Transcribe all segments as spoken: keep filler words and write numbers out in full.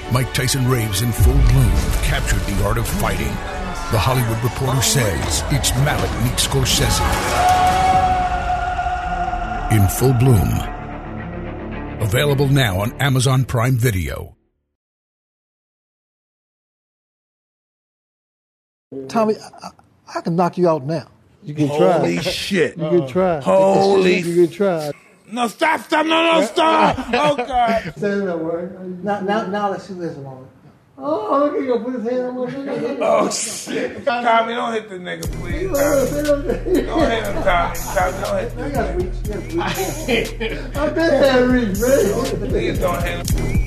Mike Tyson raves in full bloom captured the art of fighting. The Hollywood Reporter says it's Malick meets Scorsese. In full bloom. Available now on Amazon Prime Video. Tommy, I, I can knock you out now. You can try. Holy shit. You can try. Holy. You can try. No, stop, stop, no, no, stop. Oh, God. Now, now, now let's see this one. Oh, look, he gonna put his hand on my finger. Oh, shit. Tommy, don't hit the nigga, please. Tommy. Don't hit him, Tommy. Tommy, don't hit the I got reach. I got reach. I bet I reach, man. Please don't hit him.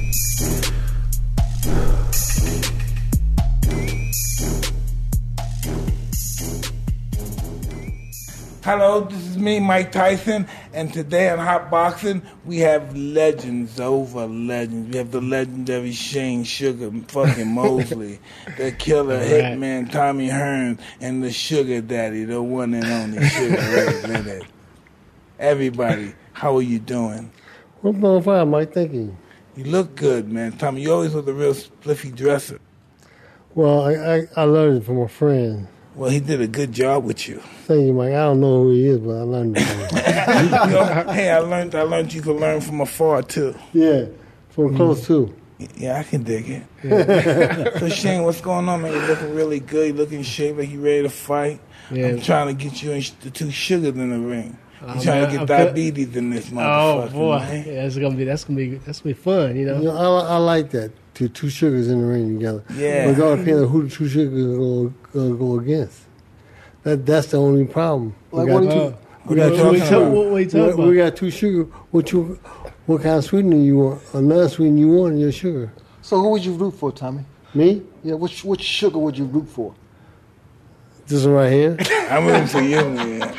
Hello, this is me, Mike Tyson, and today on Hot Boxing, we have legends over legends. We have the legendary Shane Sugar fucking Mosley, the killer right. hitman Tommy Hearns, and the Sugar Daddy, the one and only Sugar Ray Leonard. Everybody, how are you doing? What's on fire, Mike? Thank you. You look good, man. Tommy, you always was a real spliffy dresser. Well, I, I, I learned it from a friend. Well, he did a good job with you. Thank you, Mike. I don't know who he is, but I learned it from him. You know, hey, I learned. I learned you can learn from afar too. Yeah, from close too. Yeah, I can dig it. Yeah. So Shane, what's going on, man? You looking really good. You looking in shape, like you ready to fight. Yeah. I'm trying to get you and the two sugars in the ring. I'm Oh, trying man, to get I'm diabetes feel- in this Oh motherfucker. boy, man. yeah, that's gonna be that's gonna be that's gonna be fun, you know. You know, I, I like that. Two, two sugars in the ring together. Yeah. But it all depends on who the two sugars are going to go against. That That's the only problem. Like, we got what do two, you- we got what two are you sugar- talking about? What- what you talking we- about? We got two sugar. What you, what kind of sweetening you want? A non-sweetening you want in your sugar? So who would you root for, Tommy? Me? Yeah, which which sugar would you root for? This one right here. I'm rooting for you, man.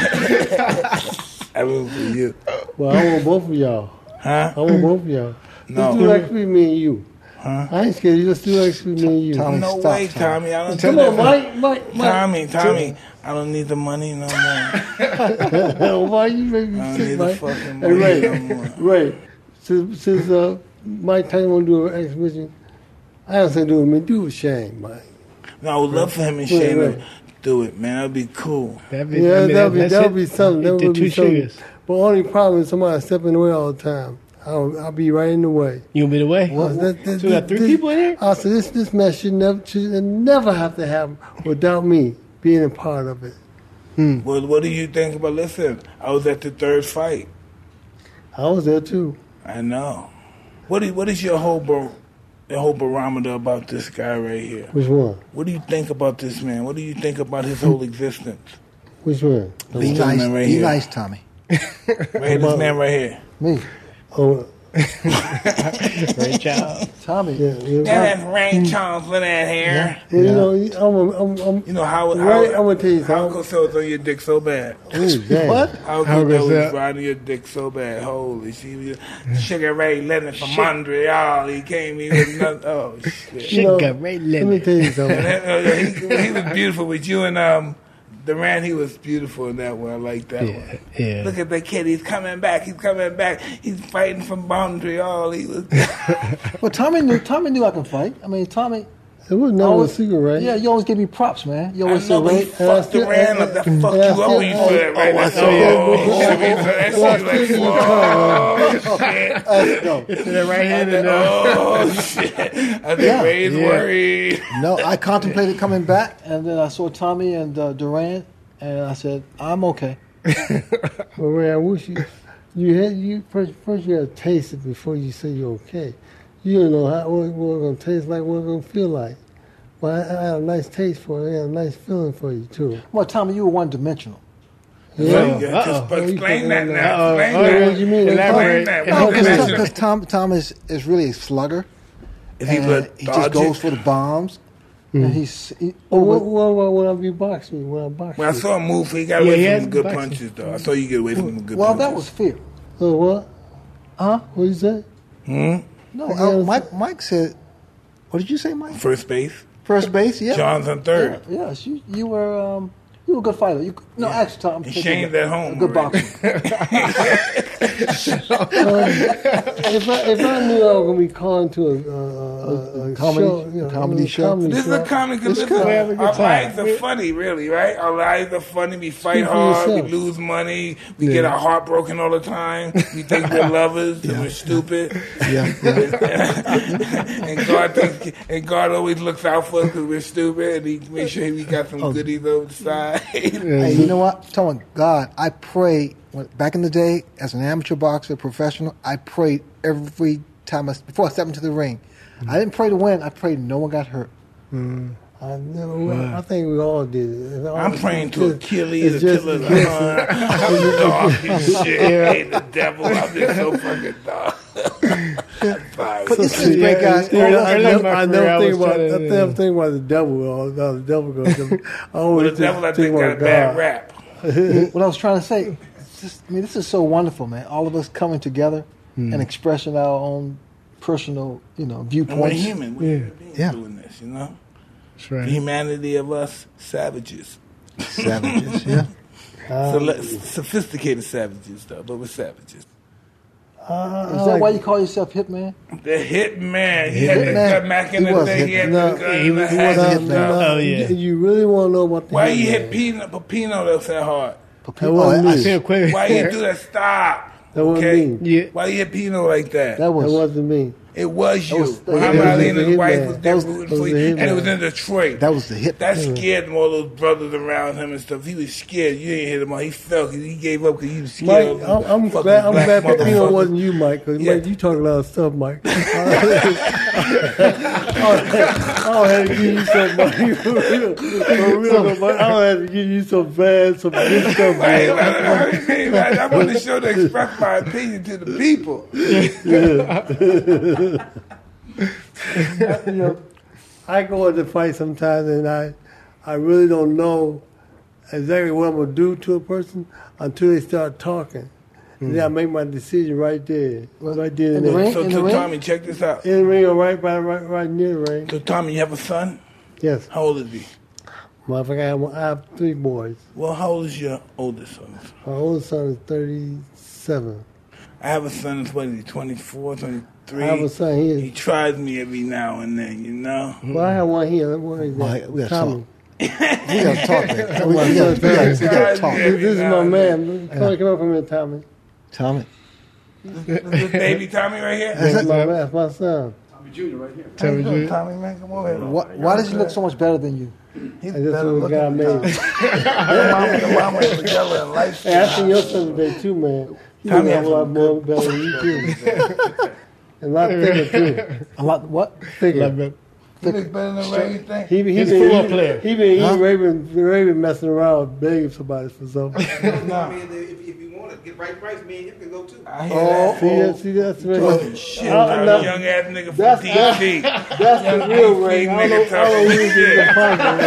I'm rooting for you. Well, I want both of y'all. Huh? I want both of y'all. No. Let's do like me, me and you. Huh? I ain't scared. Let's do like me and you. Tommy, No stop, way, Tommy. Tommy. I don't Come do on, that. Mike, Mike, Mike. Tommy, Tommy. I don't need the money no more. Why you make me I don't sick, need the Mike? fucking Hey, money Ray, no more. Ray, since, since uh, Mike Tyson want to do an exhibition, I don't say do it, man. Do it with Shane, Mike. No, I would love for him and Right, Shane right. to do it, man. That'd be cool. That'd be, Yeah, I mean, that'll be, that's that'll it. be something. That The would two be something. sugars. But only problem is somebody stepping away all the time. I'll, I'll be right in the way. You gonna be the way? Well, that- that- so we got three this- people in here? I said, this, this mess should never, should never have to happen without me being a part of it. Well, what do you think about? Listen, I was at the third fight. I was there too. I know. What is what is your whole bar, the whole barometer about this guy right here? Which one? What do you think about this man? What do you think about his whole existence? Which one? Be This nice, gentleman right be here. nice, Tommy. Right here, this man right here. Me, Oh, Great job. Tommy. yeah. yeah. That's Ray Charles with that hair. You know, I'm, I'm, I'm, You know how how Right, I'm gonna tell you how something. Cosell was on your dick so bad. Ooh, damn. What? How How Cosell was was that? riding your dick so bad. Holy, see, Sugar Ray Leonard from Montreal. He came in with nothing. Oh shit. You know, Sugar Ray let me Leonard. tell you something. And then, uh, he, he was beautiful with you and um, Durant. He was beautiful in that one. I like that Yeah, one. yeah. Look at the kid. He's coming back. He's coming back. He's fighting from Montreal. He was. Well, Tommy knew. Tommy knew I can fight. I mean, Tommy. It was I no always- secret, right? Yeah, you always give me props, man. You I always know, but say, he Ray. fucked still- Durant up. That fucked and you I up still- when you said that, right? oh, I That's saw so. that. That Well, I shit was still like, whoa, shit. Uh, no, That right hand in there. Oh shit! I think Yeah. Ray's Yeah. worried. no, I contemplated coming back, and then I saw Tommy and uh, Durant, and I said, I'm okay. Well, Ray, I wish you, you had you first. First, you got to taste it before you say you're okay. You don't know how what, what it's gonna taste like, what it's gonna feel like. But I, I have a nice taste for it. I have a nice feeling for you too. Well, Tommy, you were one-dimensional. Yeah. Yeah. Just Uh-oh. explain that now. Uh-oh. Explain Oh, that. What you mean? Explain Elaborate. that. No, One-dimensional. because Tom, Tom is, is really a slugger. Is he and let- he just dodge goes it? for the bombs. And he's he, Oh, over, what, what, what, when I be boxing, when I box When I you. saw him move, he got Yeah, away he from has some good boxing. punches, though. I saw you get away from some good well, punches. that was fear. Oh, what? Huh? What you say? Hmm? No, Yeah, uh, it was- Mike. Mike said, "What did you say, Mike? First base. First base? Yeah. John's on third. Yeah, yes, you you were um, you were a good fighter. You no, actually, Tom, I'm And taking Shane's it. at home A good already. boxer. if I if I knew I was gonna be calling to a, a, a, a comedy- show, you know, comedy a show. comedy This is a comedy because It's good. We're having a our good time. lives are funny, really, right? Our lives are funny. We fight Speak for hard. We yourself. lose money. We get our heart broken all the time. We think we're lovers and we're stupid. Yeah. and God thinks, and God always looks out for us because we're stupid, and He makes sure we got some goodies on the side. Hey, you know what? I'm telling God, I pray. When, back in the day, as an amateur boxer, professional, I prayed every time I, before I stepped into the ring. I didn't pray to win. I prayed no one got hurt. I never. I think we all did it. It's all- I'm praying it's to just- Achilles, it's just- Achilles, uh, I'm dark and shit. Hey, the devil. I'm just so fucking dark. But this is great, guys. Yeah, All I, of- never, my I career, never I think was about. trying to- I never think about the devil. All the devil goes. I always Well, the just devil, I think, got a about bad God. rap. what I was trying to say, it's just, I mean, this is so wonderful, man. All of us coming together and expressing our own personal, you know, And we're viewpoints. human. We're Yeah. human beings Yeah. doing this, you know? That's The right. humanity of us, savages. Savages, yeah. So let's, sophisticated savages, though, but we're savages. Uh, Is that why you call yourself Hitman? The Hitman. He had the Hitman. gun back in He the was day. He had No, the gun he in the was- he hat was a and Hitman. stuff. Oh, yeah. You, you really want to know what the Why hell you that hit is. Pino, Pino that so hard? That wasn't I- I me. see- Feel quick. Why you do that? Stop. That wasn't Okay? me. Yeah. Why you hit Pino like that? That That was wasn't me. It was you. was- Muhammad that Ali was and the his wife Hitman. was That there was- rooting that was for the you. And it Hitman. was in Detroit. that was the hit. That scared him, all those brothers around him and stuff. He was scared. You ain't hit him on. He fell because he gave up because he was scared. Mike, of I'm, I'm fucking glad. I'm black glad Pepino motherfuckers. wasn't you, Mike. Because Yeah. Mike, you talk a lot of stuff, Mike. I'll have to give you some, Mike. For real, for real, Mike. I'll have to give you some bad, some good stuff, Hey, man. man, hey, man, I want to show to express my opinion to the people. You know, I go into fight sometimes, and I, I really don't know exactly what I'm gonna do to a person until they start talking. And then I make my decision right there, right there in and the there. ring? So, In the so ring? Tommy, check this out. In the ring or right by, right, right near the ring. So, Tommy, you have a son? Yes, How old is he? motherfucker. I have, I have three boys. Well, how old is your oldest son? My oldest son is thirty-seven. I have a son that's what is he, twenty-four, twenty-three? I have a son. He He is. tries me every now and then, you know? Well, I have one here. Where is Mike, that? we gotta Tommy. We gotta talk, man. We, we, gotta, we, gotta, we gotta talk. This, this is my man. Come on, come up from here, Tommy. Tommy. This baby Tommy right here? That's my, that's my son. Tell me, Junior. Tommy, man, come over here. Why, why does he look so much better than you? He's And this better is what God looking. made. Your mama and your mama is together in life. Hey, I seen your son today too, man. He Tommy look a has lot some more better than you too. And a lot thicker too. A lot, what? Thicker. Love it. He looks better than Ray, you think? He, he He's a been, football he, player. He been, he Huh? Raven, Raven messing around begging somebody for something. I mean, if, if you want to get right price, me and him can go too. I hear Oh, See that? See that's that. right. Shit, Uh, I'm no. a young ass nigga from That's- D that's- C. That's the real Ray. I don't know. I don't use it in the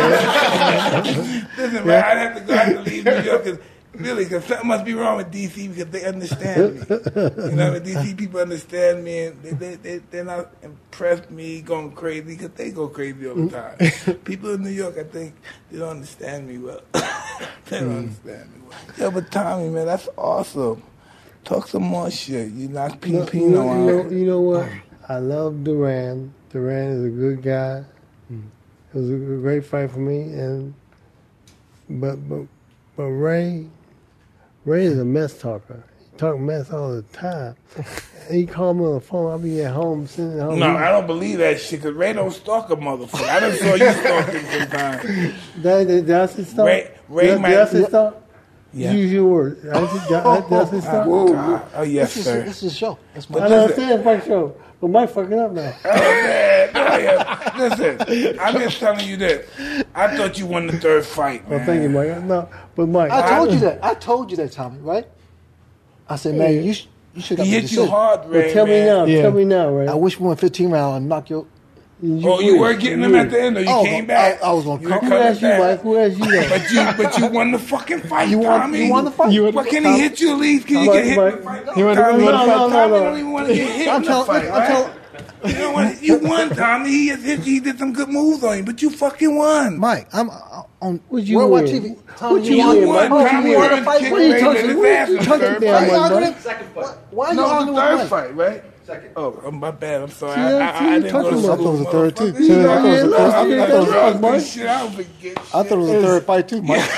pocket, man. Listen, man, I'd have to go. I have to leave New York because really, because something must be wrong with D C because they understand me. You know, the D C people understand me and they they they they're not impressed me going crazy because they go crazy all the time. People in New York, I think, they don't understand me well. They don't understand me well. Yeah, but Tommy, man, that's awesome. Talk some more shit. You knock Pino You know, you, know, out. you know what? I love Duran. Duran is a good guy. It was a great fight for me, and but but but Ray, Ray is a mess talker. He talk mess all the time. And he called me on the phone. I'll be at home sitting at home. No, I don't believe that shit because Ray don't stalk a motherfucker. I done saw you stalking sometimes. That, that, that's his stuff. Ray- Ray that, might- that's his stuff. Yeah. Use your word. That's his, that, that's his stuff. Oh, oh yes, This is, sir. this is a show. That's I my, don't understand it's my show, but Mike fucking up now. Oh, man. Oh, yeah. Listen, I'm just telling you this. I thought you won the third fight, man. Well, thank you, Mike. No, but Mike, I told you that. I told you that, Tommy, right? I said, man, you, sh- you should have He got the hit you decision. hard, but Ray, tell me man. now. Yeah. Tell me now, Ray. I wish we went fifteen rounds and knock your... Oh, you were getting him at the end, or you Oh, came back? I- I was gonna You come- were Who coming asked you, back. Mike? Who asked you that? But you, but you won the fucking fight, You won, Tommy. you won the fight. You won- But can he hit you at least? Can you Mike, get hit Mike. in the fight? You won the- Tommy, you won the fight. Tommy No, no, no. don't even want to get hit I'm in the telling- fight, I'm right? telling- You know what? You won, Tommy. He has hit you. He did some good moves on you, but you fucking won. Mike, I'm uh, on What'd you Worldwide win? T V. What'd Tommy, you won. win, won, Mike? Tommy. You won Aaron the fight. kicked What are you Ray talking in his what are ass you in the talking third about, Why are you Mike? arguing? Second fight. Why are you No, arguing the with third Mike? fight, right? Second. Oh, oh, my bad. I'm sorry. See, I, that's- I, I you didn't go to talking school. about- I thought it was a third, too. motherfucker. See, You know, I thought it was a I'm third, not too. I thought it was a drunk third, Mike. and shit. I don't forget I thought it was a shit. third fight too, Mike.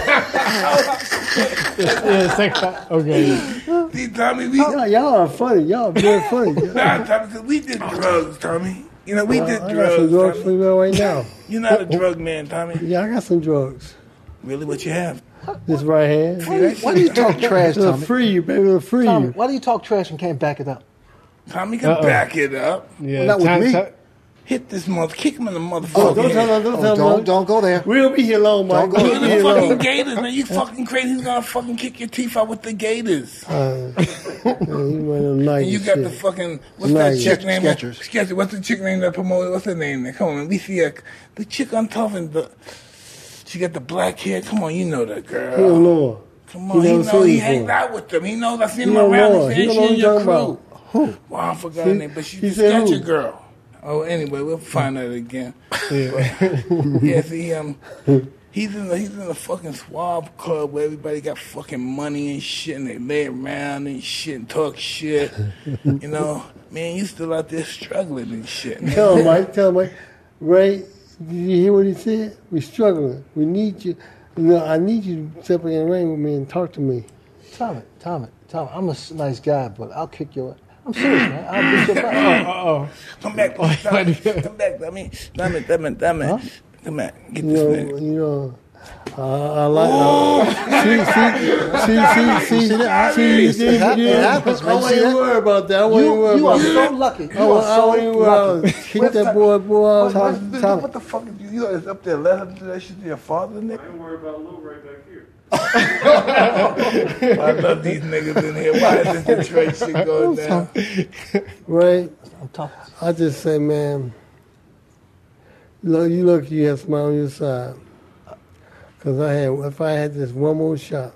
Yeah, second fight. Okay. See, Tommy, we... Y'all, y'all are funny. Y'all very funny. Nah, Tommy, 'cause we did drugs, Tommy. You know, we did I got some drugs, drugs for Tommy. you right now. You're not a drug man, Tommy. Yeah, I got some drugs. Really, what you have? This right hand. Why do you, why do you talk trash, It'll Tommy? free you, baby. It'll free Tommy, you. why do you talk trash and can't back it up? Tommy can Uh-oh. back it up. Yeah, Not with time- me. ti- Hit this mother, kick him in the motherfucker. Oh, don't tell head. them. Don't Oh, tell don't them. don't go there. We'll be here long, Mike. Don't go We'll Look be at here the fucking long. gators, man. You fucking crazy. He's gonna fucking kick your teeth out with the gators. Uh, yeah, you one of them nice And you got shit. the fucking what's Nice. that chick Skech- name? Skechers. Skechers. What's the chick name that promoted? What's her name? There? Come on, man. We see her. The chick on top and the she got the black hair. Come on, you know that He don't girl. know her. Come on, He he never know seen he her hangs before. out with them. He knows I seen He him don't around. know her. He He said don't she know in who your you're talking crew. about. Well, I forgot See? her name, but she's He the said Sketcher who? girl. Oh, anyway, we'll find out again. Yeah. Yeah, see, um, he's in the he's in the fucking swab club where everybody got fucking money and shit, and they lay around and shit and talk shit. You know, man, you still out there struggling and shit. Man. Tell him, Mike. Tell him, Mike. Ray, did you hear what he said? We're struggling. We need you. You know, I need you to step in the ring with me and talk to me. Tommy, Tommy, Tommy, I'm a s- nice guy, but I'll kick your ass. I'm serious, man. I'll beat your butt. Uh-oh. Come back, come back. I mean, damn it, damn it, damn it. Huh? Come back, get You this know, nigga. you know. Uh, I like. Uh, see, see, see, see, see, that? see, It see, hap- you it know, happens, man. I See wasn't that? worried about that. I wasn't You, worried you about are that. so lucky. You I are wa- I so wasn't worried. I lucky. was kick that boy, boy. What, out. what, Tommy. what the fuck? Did you, you guys up there let him do that shit to your father, nigga? I ain't worried about Lou right back here. I love these niggas in here. Why is this Detroit shit going down? Right? I'm tough. I just say, man, look, you look, you have smile on your side. Because I had, if I had this one more shot,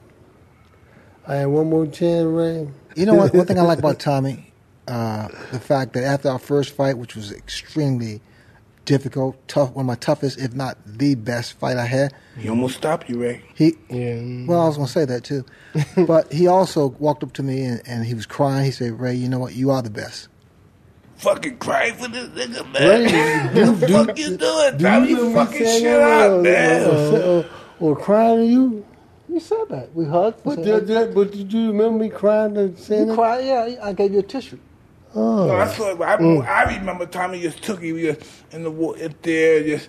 I had one more chance, Ray. You know what? One thing I like about Tommy, uh, the fact that after our first fight, which was extremely difficult, tough, one of my toughest, if not the best fight I had, He almost stopped you, Ray. he. Yeah. Well, I was going to say that too, but he also walked up to me and, and he was crying. He said, "Ray, you know what? You are the best." Fucking crying for this nigga, Ray, man. do, What the fuck you doing, do Tommy? you You remember fucking saying shit that, out, or, man. Or, or, or crying to you? You said that. We hugged. But We did, said, did, but did you remember me crying and saying you it? cried. Yeah, I gave you a tissue. Oh. No, I saw it. I, Mm. I remember Tommy just took it. You just in the wa- up there, just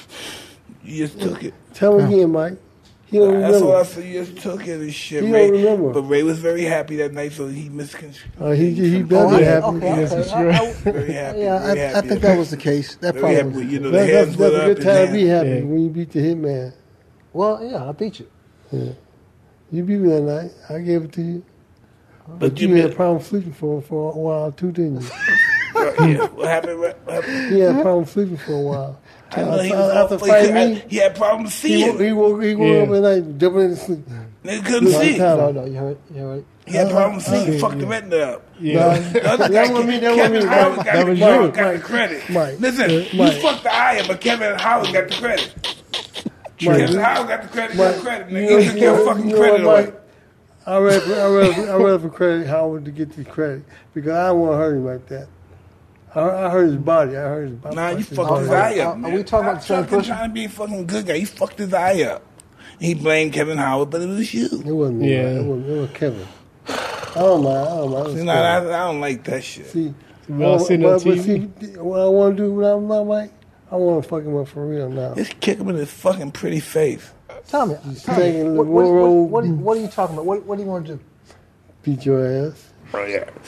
you just took it. Tell me again, Mike. He don't That's all I remember. said. You just took it and shit. He Ray. don't remember. But Ray was very happy that night, so he misconstrued. Oh, he, he Oh, better I- be happy. okay, Yes, okay. it's I- true. I- Very happy. Yeah, very I, I happy. think that was the case. That Very probably happy. was. You know, the That, hands that's, went that's a up good his time to be hand. happy Yeah. when you beat the hitman. Well, yeah, I beat you. You beat me that night. I gave it to you. But But you you had made- problems sleeping for for a while too, didn't you? yeah. What happened? What happened? He had problems sleeping for a while. I know he was After all, fighting he, me, had, he had problems he, seeing. wo- he woke, he woke Yeah. up at night, jumping in the sleep. Nigga couldn't Look, see. Tom. No, no, you heard, you heard. He had problems seeing. uh, Fucked the retina up. Yeah. The other That guy, wasn't me, that Kevin wasn't me, Howard Mike. got, That the, was Howard you. got the Mike. credit. Mike. Listen, Uh, you Mike. fucked the eye, but Kevin Howard got the credit. Mike, Kevin Howard got the credit. Mike, Got the credit. you Nigga, know- you took you your know- fucking you know credit what, away. Mike? I rather, I rather, I rather for credit Howard to get the credit because I don't want to hurt him like that. I, I hurt his body. I hurt his body. Nah, you his fucked body. his eye Are- up. are man. we talking about the same I'm fucking person? trying to be a fucking good guy. You fucked his eye up. He blamed Kevin Howard, but it was you. It wasn't me. Yeah. Yeah. It, was, it was Kevin. I don't mind. I don't mind. It was See, nah, I, Kevin. I don't like that shit. See, Well, but, seen but, on but T V. see, what I want to do when I'm not Mike, I want to fuck him up for real now. Just kick him in his fucking pretty face. Tommy, Tommy taking what, the what, what, world- what, what are you talking about? What, what do you want to do? Beat your ass. Oh,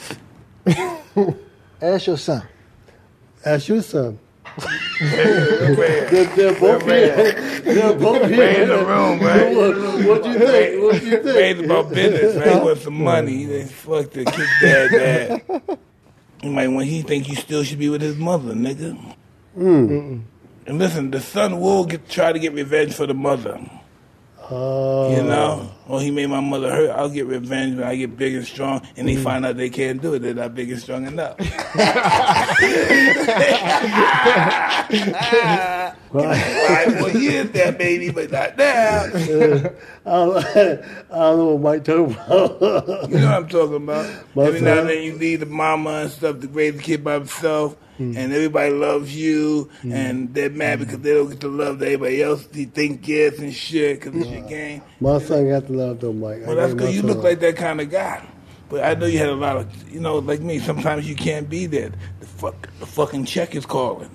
yeah. Ask your son. Ask your son. Ray, They're, they're both here. They're both Ray in the here. room, man. What, what you think? What you think? Ray's about business. Ray wants some money. He done fucked the kick dad dad. He might want, he think you still should be with his mother, nigga. Mm. And listen, the son will get try to get revenge for the mother. Oh. You know? Or he made my mother hurt. I'll get revenge when I get big and strong. And they find out they can't do it. They're not big and strong enough. Five more years there, baby, but not now. Uh, I, don't, I don't know what Mike talking about. You know what I'm talking about. My Every now and son. then you leave the mama and stuff to raise the kid by himself, mm. and everybody loves you, mm. and they're mad because they don't get the love that everybody else they think gets and shit because it's your game. My son got the love though, Mike. Well, that's because you look like that kind of guy. But I know you had a lot of, you know, like me, sometimes you can't be there. The, fuck, the fucking check is calling.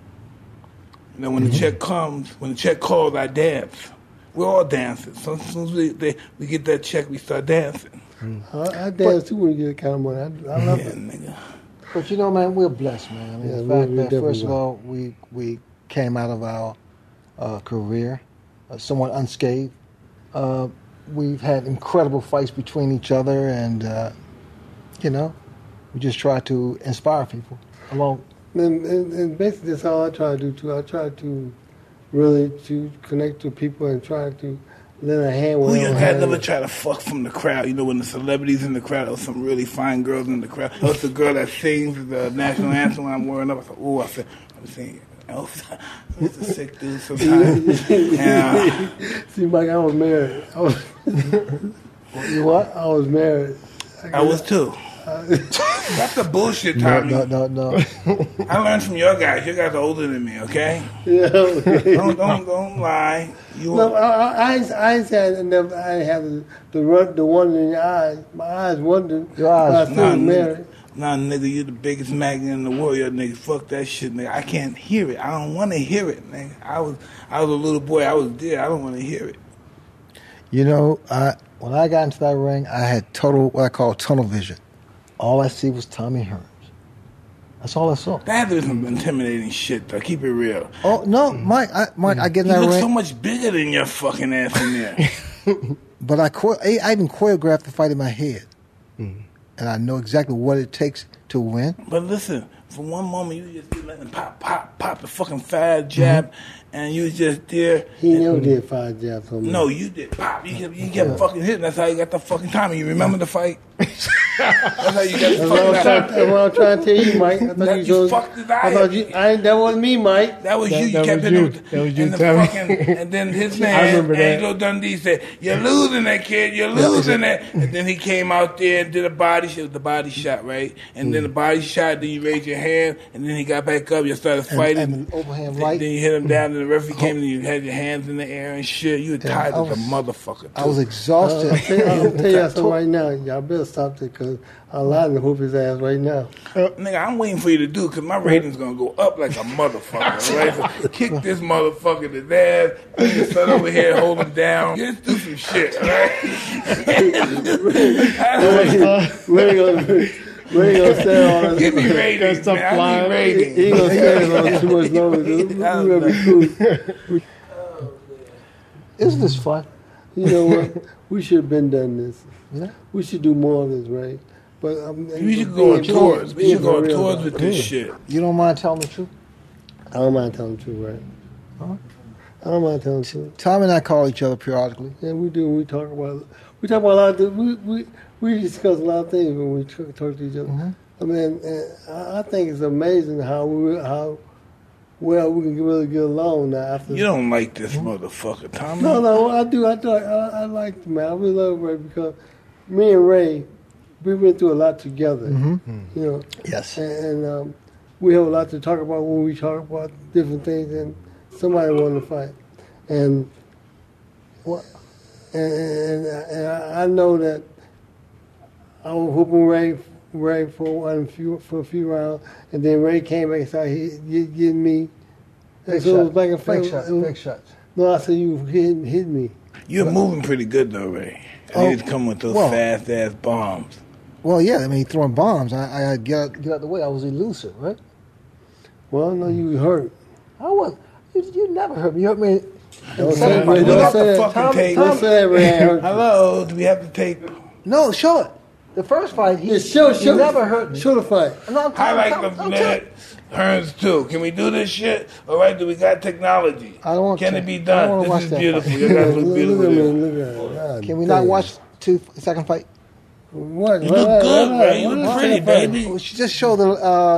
You know, when Mm-hmm. the check comes, when the check calls, I dance. We're all dancing. So as soon as we, they, we get that check, we start dancing. I, I dance too when you get that kind of money. I, I love Yeah, it. nigga. But you know, man, we're blessed, man. I mean, Yeah, the we- fact we that definitely first of are. all, we we came out of our uh, career uh, somewhat unscathed. Uh, we've had incredible fights between each other, and uh, you know, we just try to inspire people along. And, and, and basically, that's all I try to do too. I try to really to connect to people and try to lend a hand. Who when I you don't guys have ever it. try to fuck from the crowd? You know, when the celebrities in the crowd, there was some really fine girls in the crowd. There was the girl that sings the national anthem when I'm wearing up. I said, oh, I said, I'm saying, oh, it's a sick dude sometimes. And, uh, See, Mike, I was married. I was, You what? I was married. I was too. That's the bullshit, No, Tommy. no, no, no. I learned from your guys. You guys are older than me, okay? Yeah. Don't don't don't lie. You No, I, I, I, ain't- I ain't said I never. I ain't have the the, run, the wonder in your eyes. My eyes wondered. Your eyes. but I still Nah, was married. nigga, nah, nigga, you the biggest magnet in the world, yo, nigga. Fuck that shit, nigga. I can't hear it. I don't want to hear it, nigga. I was I was a little boy. I was there. I don't want to hear it. You know, I when I got into that ring, I had total what I call tunnel vision. All I see was Tommy Hearns. That's all I saw. That had to be some intimidating shit, though. Keep it real. Oh no, Mike! I, Mike, I get in You that look ring, so much bigger than your fucking ass in there. but I, cho- I I even choreographed the fight in my head, and I know exactly what it takes to win. But listen, for one moment, you just be letting pop, pop, pop the fucking fast jab, and you was just there. He and- never did five jabs on me. No, you did pop. You kept, you kept fucking hitting. That's how you got the fucking timing. You remember the fight? That's how you got the That's what, I'm fucking trying, timing. that's what I'm trying to tell you, Mike. I thought That you, you was, fucked his I eye thought up. you. I ain't, that wasn't me, Mike. That was That- you. You that kept was hitting you. him. That was you, and the Tommy. fucking, and then his I man, remember that. Angelo Dundee said, "You're losing that kid. You're losing it." And then he came out there and did a body shot, the body shot, right? And then the body shot. Then you raised your hand, and then he got back up. You started And, fighting. and an overhand Then, right. then you hit him down, and the referee came, and you had your hands in the air and shit. You were Yeah, tired I as a was- motherfucker. I was too. exhausted. I'll tell you, I'll tell y'all something right now. Y'all better stop that because I'm lying to whoop his ass right now. Nigga, I'm waiting for you to do because my rating's gonna go up like a motherfucker. Right? So kick this motherfucker in his ass. Bring your son over here, hold him down. Just do some shit, all right? We ain't gonna, we ain't gonna stay on Give me this. ratings, stop man. I flying. need ratings. He ain't gonna stay on too much longer, dude. We gonna be cool. Isn't this fun? You know what? We should have been done this. Yeah. We should do more of this, right? But um, We should go on being- tours. We being should go on for real tours about with it. this shit. You don't mind telling the truth? I don't mind telling the truth, right? Huh? I don't mind telling the truth. Tom and I call each other periodically. Yeah, we do. We talk about we talk about a lot of things. We we we discuss a lot of things when we talk, talk to each other. Mhm. I mean, and I I think it's amazing how we how well we can really get along now. After You don't like this motherfucker, Tommy. no, no, I do. I do. I, I like the man. I really love Ray because me and Ray, we went through a lot together. Mm-hmm. You know, Yes. and, and um, we have a lot to talk about when we talk about different things. And somebody wanted to fight, and what? And, and, and I I know that I was whooping Ray, Ray for one few for a few rounds, and then Ray came back and started hit, hit, getting me. And Big so it was shots. like a Big fight. shots. It was- Big shots. No, I said you hit, hit me. You're moving pretty good though, Ray. I Oh, need to come with those well. fast ass bombs. Well, yeah. I mean, throwing bombs. I, I had to get out, get out the way. I was elusive, right? Well, no, you hurt. I was. You, you never hurt me. You hurt me. Don't Seven say, fights. Ray, We don't got say the that. fucking Tom, tape. don't say that, Ray. I hurt you. Hello, do we have to take No, show it. The first fight, he, Yeah, show, he show, never hurt me. Show the fight. No, I'm I like telling- the I'm telling- Ned Hearns too. Can we do this shit? All right, do we got technology? I don't want Can to. it be I don't done? wanna watch This is that beautiful. fight. You guys Look, look look beautiful. at me. there. Look at it. God Can we damn. not watch two second fight? What? You What? look What? good, What? Ray. You What? look What? pretty, What? baby. We should just show the uh,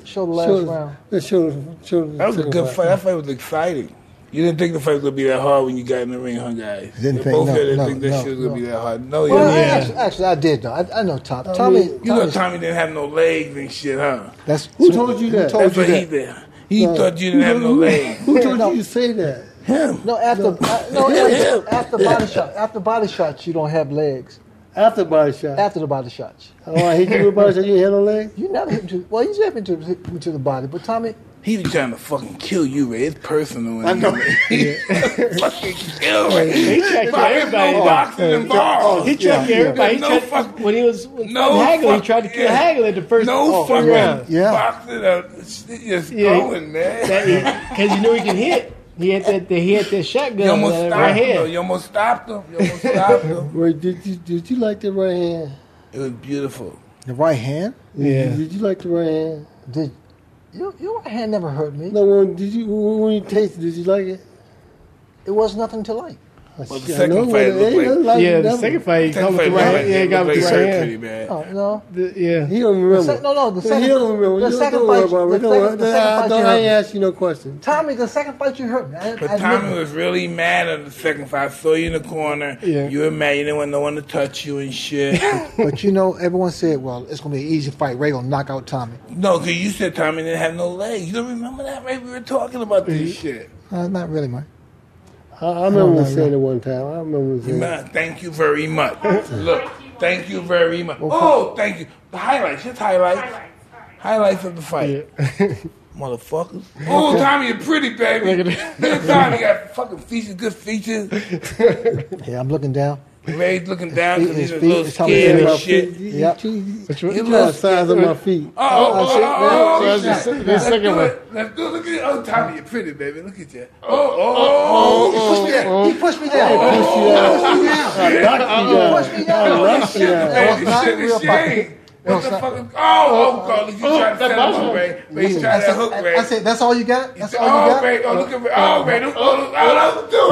show the last Show, round. let's show, show the That was a second good fight. That fight was exciting. You didn't think the fight was gonna be that hard when you got in the ring, huh, guys? Didn't You think- both no, didn't no, think that no, shit was gonna no. be that hard. No, Well, yeah. I- actually, actually, I did though. I, I know Tom. Tommy. mean, You know Tommy's- Tommy didn't have no legs and shit, huh? That's Who told you that? Who told That's you what he that? did. He No. thought you didn't have no Who- legs. Who told No. you to say that? Him. No, after uh, no Yeah. after, after body shot. After body shots, you don't have legs. After body shot. After the body shots, Oh, I hit you with a body shot. You ain't had no legs. you never hit me to. Well, you just hit me to hit me to the body, but Tommy, He was trying to fucking kill you, Ray. It's personal. I know. fucking kill Ray. He tried to kill everybody. No though. boxing involved. He tried to kill everybody. He No tried, fuck- when he was with No Hagler, he fuck- tried to kill yeah. Hagler at the first No oh, fucking round. Yeah. boxing. Uh, shit just Yeah. going, man. Because you knew he could hit. He had that. He had that shotgun You almost uh, stopped right him. though. here. You almost stopped him. You almost stopped him. Wait, did you did you like the right hand? It was beautiful. the right hand. Yeah. Did you like the right hand? Did your your right hand never hurt me? No, when did you when when you tasted? Did you like it? It was nothing to like. Well, the Yeah, I second know, fight but it looked ain't like- nothing like Yeah, it, the never. second fight, he got with the Second right fight, hand. Yeah, he got with looked the like right hurt hand. pretty bad. Oh no. The- yeah. He don't remember. The sec- no, no, the He second- don't remember. the You second don't worry fight- about it. the Don't second- worry. the second I fight don't- you I ain't heard. ask you no question. Tommy, the second fight you hurt me. I, But I Tommy admit it. was really mad at the second fight. I saw you in the corner. Yeah. You were mad. You didn't want no one to touch you and shit. But you know, everyone said, "Well, it's gonna be an easy fight. Ray gonna knock out Tommy." No, because you said Tommy didn't have no legs. You don't remember that, Ray? We were talking about this shit. Uh, not really, man. I, I remember him saying it one time. I remember him saying it. Man, thank you very much. Look, thank you very much. Oh, thank you. The highlights, just highlights. Highlights of the fight. Motherfuckers. Oh, Tommy, you're pretty, baby. Look Look at Tommy, got fucking features, good features. Yeah, I'm looking down. Ray's looking down because he's a His little feet- Tommy scared said and My shit. feet, you- Yep. you- you- Which you one? got the size of my feet. Oh, oh, oh, see, oh, oh, now- oh, so that's shit. the- the Let's second do one. it. Let's do it. Look at it. Oh, Tommy, you're pretty, baby. Look at you. Oh, oh, He oh. pushed me down. He pushed me down. Push you down. He pushed me down. I knocked you down. That was Baby, not shit, real it's fight. shame. That What was the not- fuck? is- Oh, oh, God. You trying to that set him was- up, Ray. Ray, you trying I to said, hook I, Ray. I said, "That's all you got? That's all you Oh, got?" Ray. Oh, look at Ray. Oh, Ray. Don't, oh, oh, don't do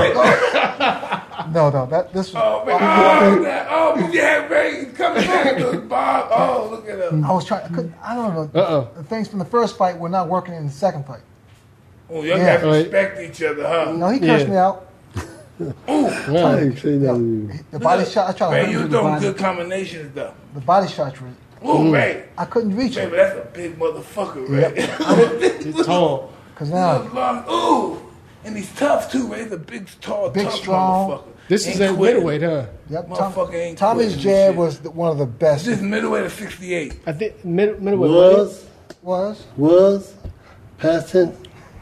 it. No, no. That this was. Oh, Ray. Oh, that- oh, move your head, Ray. He's coming back to the bar. Oh, look at him. I was trying. I, couldn't, I don't know. Uh-oh. The things from the first fight were not working in the second fight. Oh, y'all Yeah. got to respect each other, huh? No, he cursed Yeah. me out. I didn't say nothing to you. The body shot. I tried to Ray, hurt him you to the doing body. good combinations, though. The body shots were. Ooh, Ray. I couldn't reach Baby, it that's a big motherfucker, Ray. He's tall. because now Long, ooh, and he's tough too, Ray. He's a big, tall, Big, tough strong. motherfucker. This is Ain't at quitting. middleweight, huh? Yep, Tom, Motherfucker ain't Tommy's quitting jab shit. was the, one of the best. This is middleweight of sixty-eight. I think mid, middleweight. Was, Was was, past tense.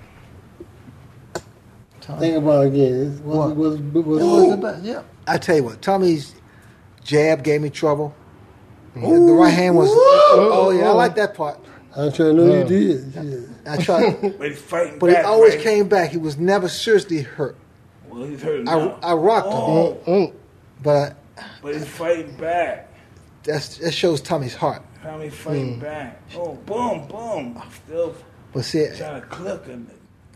Think about it again. It was, What? was, was, it was the best. Yeah, I tell you what, Tommy's jab gave me trouble. The, the right hand was. Oh yeah, I like that part. I'm trying to know you did. Shit. I tried, But he's fighting but he back, always Ray. came back. He was never seriously hurt. Well, he's hurting I, now. I rocked him, Oh, Mm. but but he's fighting back. that's, that shows Tommy's heart. Tommy's fighting back. Oh, boom, boom. Still But see, trying to click him.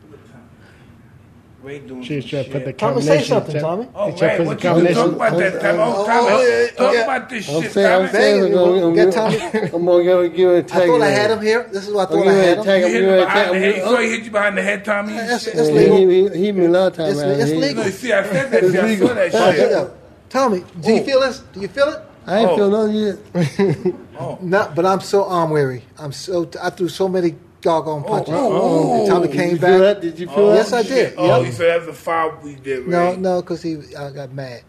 Ray doing She's some trying to put the shit. Tommy, say combination. something, Check- Tommy. Oh, He tried to Ray, put what the you gonna talk combination. about that time? Oh, Oh, Tommy, oh, yeah, talk yeah. about this I'm shit, saying, I'm Tommy. saying, I'm gonna, I'm Get gonna, Tommy. I'm gonna give, give it a tag. I thought I in had there. him here. This is what I I'm thought I giving had a him. tag. You I'm hit giving him a behind the head. You tag. saw he hit you behind the head, Tommy. and That's- shit? that's Yeah, legal. He, he hit me a lot of times. It's- man. it's He- legal. No, see, I said that. See, I saw that Watch it shit. out. Tommy, do you feel this? Do you feel it? I ain't Oh. feel nothing yet. Not, but I'm so arm weary. I'm so I threw so many doggone punches. oh, And Tommy Did came you feel back. that? Did you feel Oh, that? Yes, I did. shit. Oh, Yep. you said that's a foul we did, Ray. No, no, because he I got mad.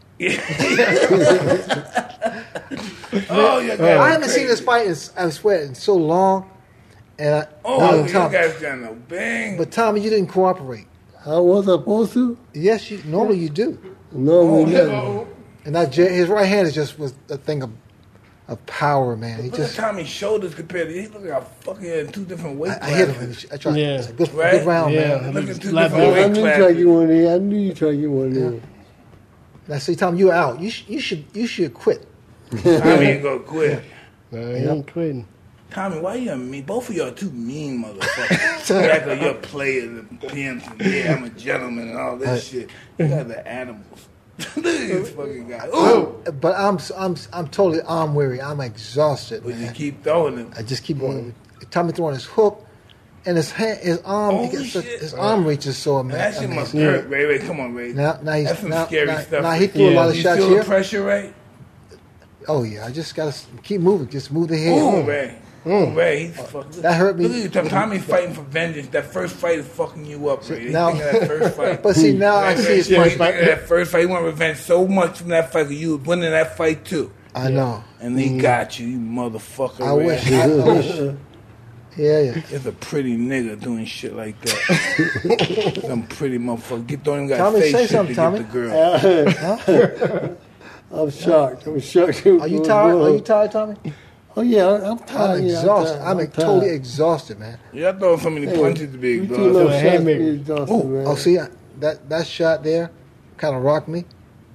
Oh, you guys I are haven't crazy. seen this fight in I swear in so long. And I, Oh, no, you Tom, guys got no bang. but Tommy, you didn't cooperate. How was I supposed to? Yes, you normally you do. No, Oh, we never. And that j- his right hand is just was a thing of of power, man. He Look just at Tommy's shoulders compared to he look like a fucking in two different weight I, I hit him. classes. And I tried. Yeah. It's a good, Right? good round, Yeah. man. Look at two Left different I weight knew you tried to classes. get one in. I knew you tried to get one in. Now see, Tom, you're out. You sh- you should you should quit. Tommy ain't gonna quit. No, he ain't quitting. Tommy, why you mean? Both of y'all two mean motherfuckers. You act like you're players and pimps and yeah, I'm a gentleman and all this shit. You guys are animals. Look at this fucking guy. Ooh! But I'm I'm I'm totally arm weary. I'm exhausted, But you man. keep throwing them. I just keep going. Tommy throwing his hook, and his hand, his arm, Oh, he gets such, shit. his arm reach is so Man, that shit amazing. must hurt, Ray. Ray, come on, Ray. Now, now he's That's some now, scary now, stuff. now he threw a Yeah. lot of You shots feel here. the pressure, Ray? Oh yeah, I just gotta keep moving. Just move the head. Ooh, Ray. Ooh, Ray. He's fucking. That hurt me. Look at you. Tommy's fighting for vengeance. That first fight is fucking you up, Ray. Now- Think of that first fight. But see, now I Ray, see Ray, his Ray, punch. think of that first fight. You want revenge so much from that fight. 'Cause you was winning that fight too, I know. and he got you, you motherfucker. I Ray. wish. I, I wish. Yeah, yeah. It's a pretty nigga doing shit like that. Some pretty motherfucker. Get don't even got Tommy, face say shit something, to Tommy. get the girl. I'm shocked. I'm shocked. Are you tired? Are you tired, Tommy? Oh yeah, I'm, I'm tired. I'm yeah, exhausted. tired. I'm, tired. totally exhausted, man. Y'all throwing so many Hey, punches, big you too dog. little a shots, haymaker. you exhausted, Oh, man. oh, see I- that that shot there, kind of rocked me.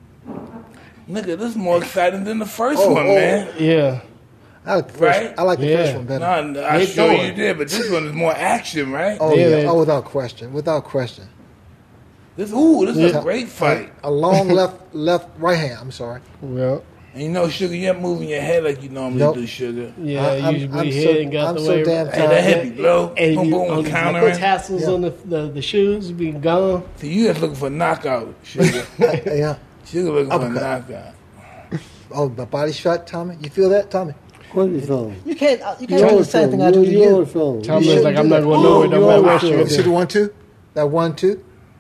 Nigga, this is more exciting than the first Oh, one, oh. man. Yeah. I like the first. Right? I like the Yeah. first one better. Nah, I They sure throwing. you did, but this one is more action, right? Oh Yeah, yeah. man. Oh, without question. Without question. This, ooh, this is Yeah. a great fight. A long left, left, right hand. I'm sorry. Well, And you know, Sugar, you're moving your head like you normally Nope. do, Sugar. yeah, I- I'm- usually I'm hit so- and got I'm the so way. damn Hey, that hit me, blow. And Boom, you, boom, on, countering. put tassels Yeah. on the, the the shoes, be gone. See, you just looking for a knockout, Sugar. Yeah. Sugar looking for a Uppercut. knockout. Oh, the body shot, Tommy. You feel that, Tommy? What are you feeling? You can't. uh, You You can't do the always same feeling. thing I do to You you. always feeling. Tommy shouldn't was like, do I'm that. not going Oh, nowhere. you No matter always what do you it. See do. the one two? That one two?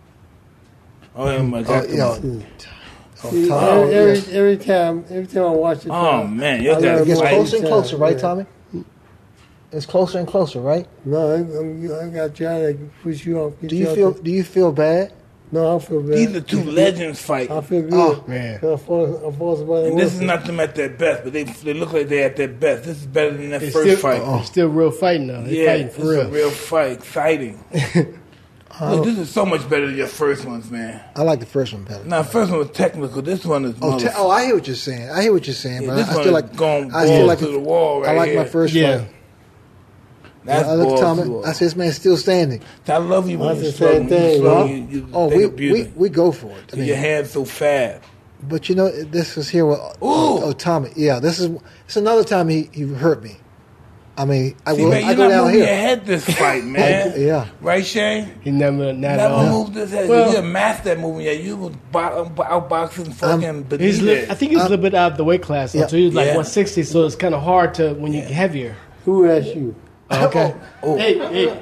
Oh, yeah, my Oh, God. yo. Oh, See, Tommy. every, every, yes. every time, every time I watch it, Oh, man. You I got learn It gets more. closer and Every closer, time, right, yeah. Tommy? It's closer and closer, right? No, I, I'm, I got to try to push you off. Get Do you out feel? there. Do you feel bad? No, I feel bad. These are two legends fighting. I feel good. Oh, man. I fought, I fought somebody And this else. is not them at their best, but they they look like they're at their best. This is better than that It's first still, fight. it's still real fighting though. They're Yeah, fighting this for is real. a real fight. Exciting. Look, this is so much better than your first ones, man. I like the first one better. Now, first one was technical. This one is Oh, te- motherf- oh, I hear what you're saying. I hear what you're saying, Yeah, but this I, I one still is like. going I still balls like to it- the wall right I like my here. first Yeah. fight. That's I look balls at to the Tommy. wall. I said, this man's still standing. I love you when That's you the slow. same When you thing, slow, huh? you, you Oh, take we, a we beauty. we go for it. I mean, Your hands so fast. but you know, this is here with oh, oh Tommy. Yeah, this is it's another time he, he hurt me. I mean, I See, will. man, I you're go not down moving your here. head this fight, man. Yeah. Right, Shane? He never, not at Never all. moved his head. Well- You're a master at moving your head. You was bo- outboxing fucking beneath He's li- it. I think he's a little bit out of the weight class, though, Yeah. so he's like Yeah. one sixty, so it's kind of hard to when you get heavier. Who asked you? Okay. Oh. Hey,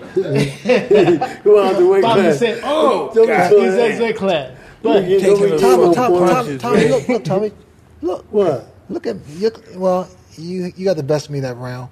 hey, Go out the way, Bobby class. said, Oh, Don't God. be he's so- ex weight class. But You Taking know, the we Tommy, Four Tommy, Tommy, Tommy, punches, Tommy, man. look, look, Tommy, look, What? look at you. Well, you you got the best of me that round.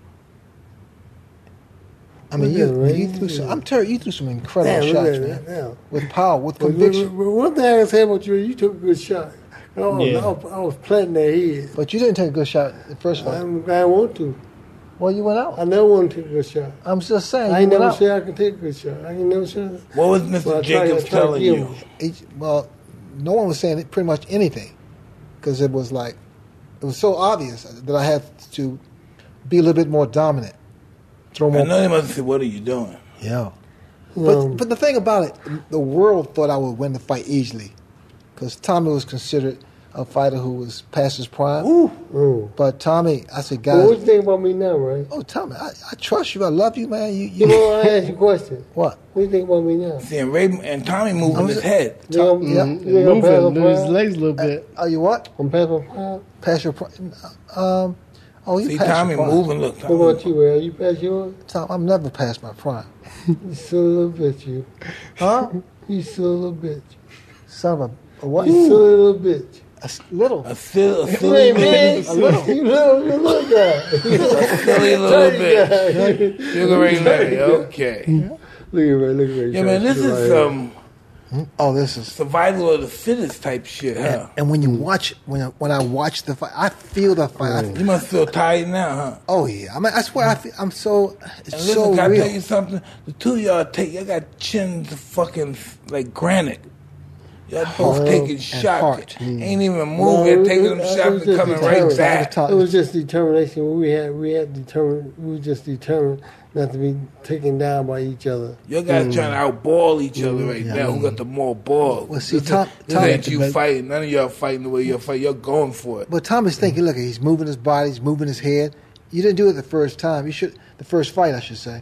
I mean, Look you at it, you right? threw some. I'm telling you, you threw some incredible Damn, look shots, at man, that now. with power, with But- conviction. but- but One thing I can say about you, you took a good shot. I was, Yeah. I was, I was planting their head. But you didn't take a good shot the first I, one. I want to. Well, you went I out. never want to take a good shot. I'm just saying. I You ain't went never out. say I can take a good shot. I ain't never say that. What was Well, Mister I try- Jacobs I try to telling give you? him. Each, well, no one was saying pretty much anything because it was like it was so obvious that I had to be a little bit more dominant, throw I more. know they must have said, what are you doing? Yeah. Um, But but the thing about it, the world thought I would win the fight easily, because Tommy was considered a fighter who was past his prime. mm. But Tommy, I said, Well, what guys, you think about me now, right? oh Tommy, I, I trust you. I love you, man. You, You you know, I ask you a question. what? What do you think about me now? Seeing Ray and Tommy moving I'm his just- head. You think I'm, Yeah. you think I'm past moving, my his prime? legs a little bit. Are you what? I'm past my prime? Past your prime? Um, oh, you See, past Tommy your prime. moving. Look, What Tommy. about you, Ray? Are you past yours? Tom, I'm never past my prime. You silly little bitch, you. Huh? You silly little bitch. Son of a, a what? You silly little bitch. A s- little. A silly, a Hey, silly, man. A little. You little, you little guy. silly little bit. Look Sugar Ray Leonard. Okay. at Ray, look at Ray. Yeah, man, this is Right here. um Oh, this is. survival of the fittest type shit, huh? And when you watch, when I, when I watch the fight, I feel the fight. I, You must feel tired now, huh? oh yeah, I mean, I swear, I feel, I'm so. It's And so listen, can I real. tell you something? The two of y'all take, y'all got chins fucking like granite. Y'all both Heart taking and shots. heart. Ain't even No, moving, it- taking it- them it shots was and just coming deterrent. right back. Top- It was just determination. We had we had determined. We were just determined not to be taken down by each other. Y'all guys trying to outball each other right Yeah. now. Who got the more balls? Well, see, this Tom- is, this Tom- ain't you fighting. None of y'all fighting the way y'all fight. Y'all going for it. But Tommy's thinking, look, he's moving his body, he's moving his head. You didn't do it the first time. You should, the first fight, I should say.